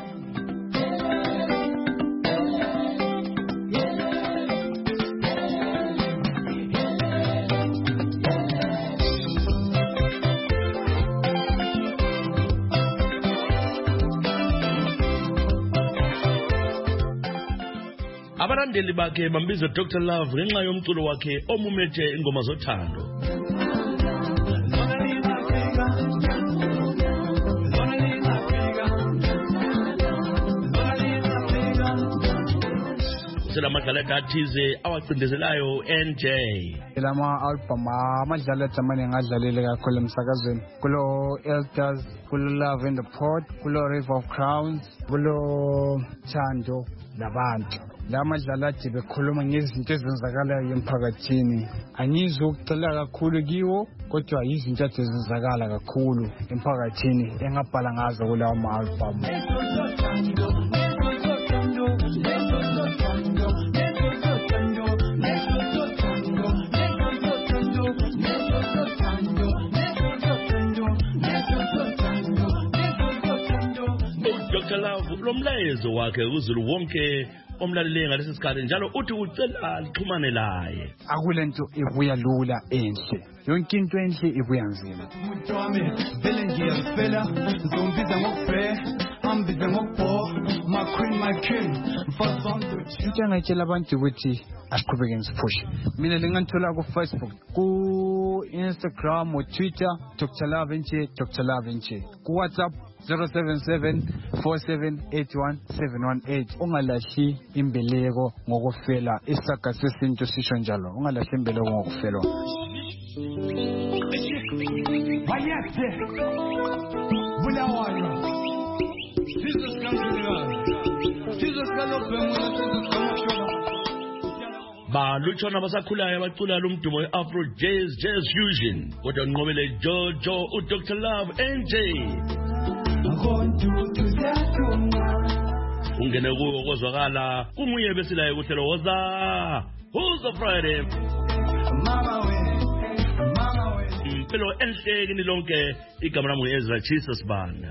Abalandeli bakhe bambiza Doctor Love ngenxa yomculo wakhe omumethe ingoma zothando. Usela amadlala athize awacindezelayo N J. Lama album amadlala tamane ngadlalele kakhulu emsakazweni. Kulo Elders, kulo Love in the Pot, kulo River of Crowns, kulo Thando labantu. Lama dlala athi bekhuluma ngezinto ezenzakalayo emphakathini. Angizokucela kakhulu kiwo kodwa izinto ezenzakala kakhulu emphakathini engabhala ngazo kulawo ma-album. uDoctor Love lomlayezo wakhe uzulu wonke omlaleli ngalesi sikhathi njalo uthi ucela lixhumane laye. Akulento ibuya lula enhle. Yonke into enhle ibuya nzima. Umuntu wami vele ngiyafela ngizombiza ngokufre ambize ngokubho my queen my king mfazonto. Into engayitshela abantu ukuthi asiqhubeke ngisipushe. Mina linganthola ku Facebook, ku Instagram, ku Twitter, Doctor Love nje, Doctor Love nje. Ku WhatsApp zero seven seven four seven eight one seven one eight. Ungalahli imbeleko ngokufela isaga sesinto sisho njalo. Ungalahli imbeleko ngokufelwa. Bayethe Bulawayo Jesus kanjani Jesus kalobhemula Jesus kamoshona balutshona basakhulayo bacula lo mdumo we-Afro Jazz Jazz Fusion kodwa Nqobile Jojo uDoctor Love N J ungene kuwo kozwakala kunguye besilayo kuhlelo woza Who's the Friday Mama we Mama we impumelelo enhle kini lonke. Igama lami Ezra Jesus Banda.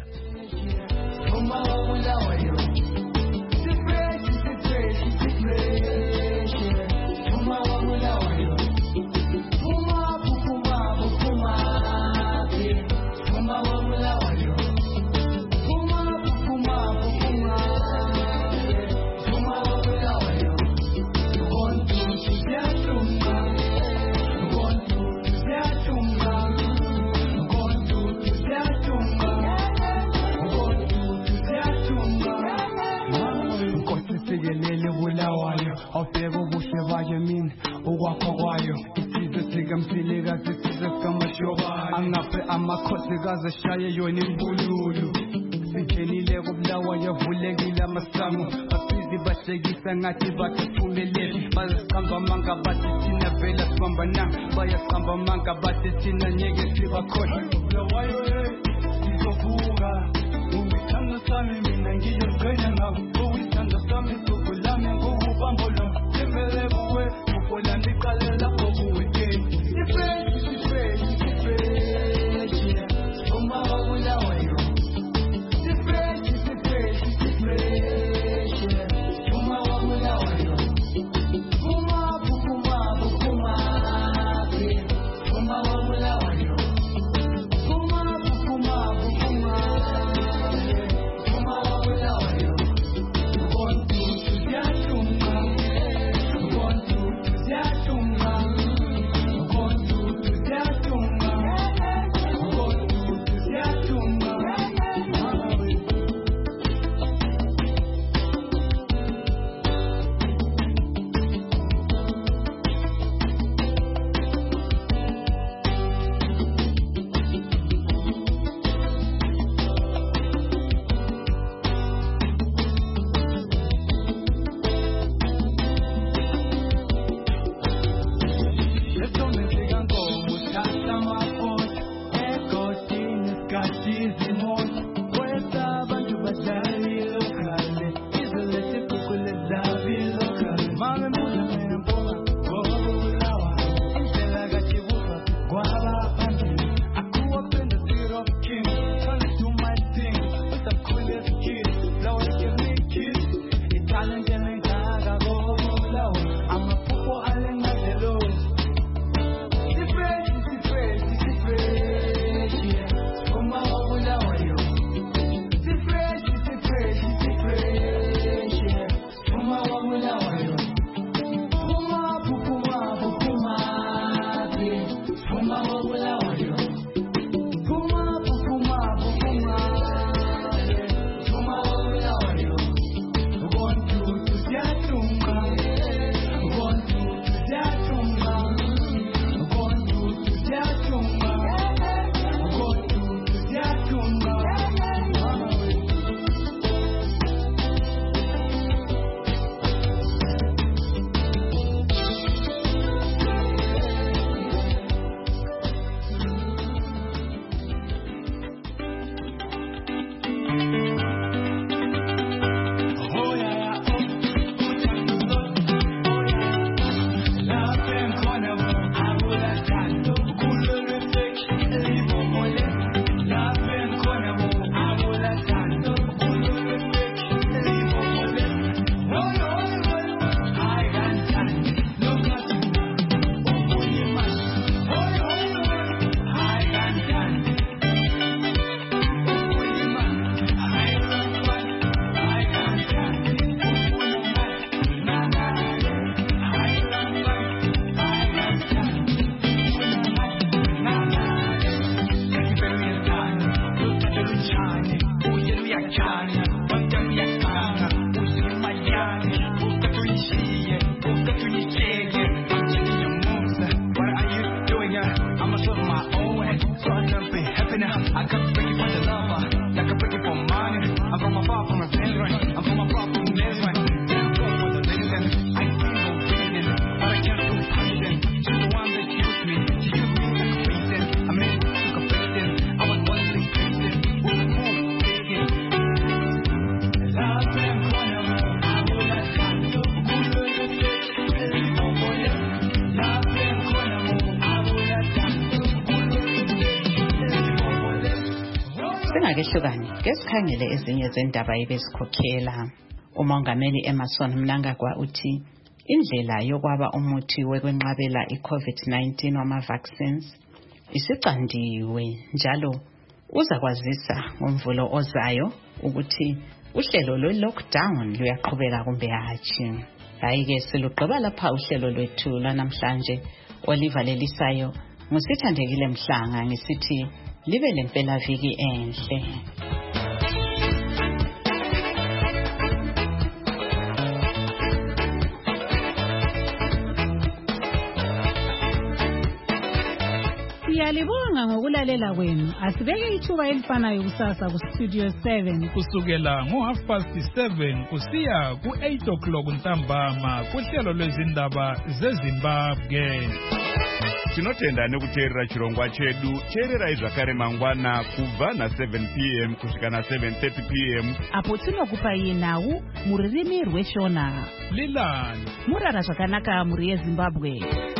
Awubheka ubuhle bayo mina ukwakho kwayo isizwe sikamphilikazi isizwe sikamashobayo angaphe amakhosikazi ashaye yona imbululu singenile kubulawayo yavulekile amasango basizi bahlekisa ngathi bathiphumelele baziqamba amanga bathi thina vela sibamba na bayaqamba amanga bathi thina ngeke sibakhohlwe bulawayo sizovuka ungithanda sami mina ngiyoqhenya ngabo ungithanda sami sokulame ngokubamba lo emele kuwe ukolanda iqalela kuwe ifresh ifresh ifresh uma wabulawayo ifresh ifresh ifresh uma wabulawayo uma bukuma bukuma uma wabulawayo Kungakehlukani ke sikhangele ezinye zendaba ebesikhokhela. Umongameli Emmerson Mnangagwa uthi indlela yokwaba umuthi wekwenqabela i-COVID nineteen wama-vaccines isicandiwe njalo uzakwazisa ngomvulo ozayo ukuthi uhlelo lwe-lockdown luyaqhubeka kumbe hatshi. Hayi-ke silugqiba lapha uhlelo lwethu lanamhlanje olivalelisayo ngusithandekile Mhlanga ngisithi libe lempela viki enhle. Siyalibonga ngokulalela kwenu. Asibeke ithuba elifanayo kusasa ku Studio seven kusukela ngo half past seven kusiya ku eight o'clock ntambama kuhlelo lwezindaba zeZimbabwe. Tinotenda nekuteerera chirongwa chedu. Teererai zvakare mangwana kubva na seven p m kusvika na seven thirty p m apo tinokupai nhau muririmi rweshona. Lilani murara zvakanaka muri yeZimbabwe.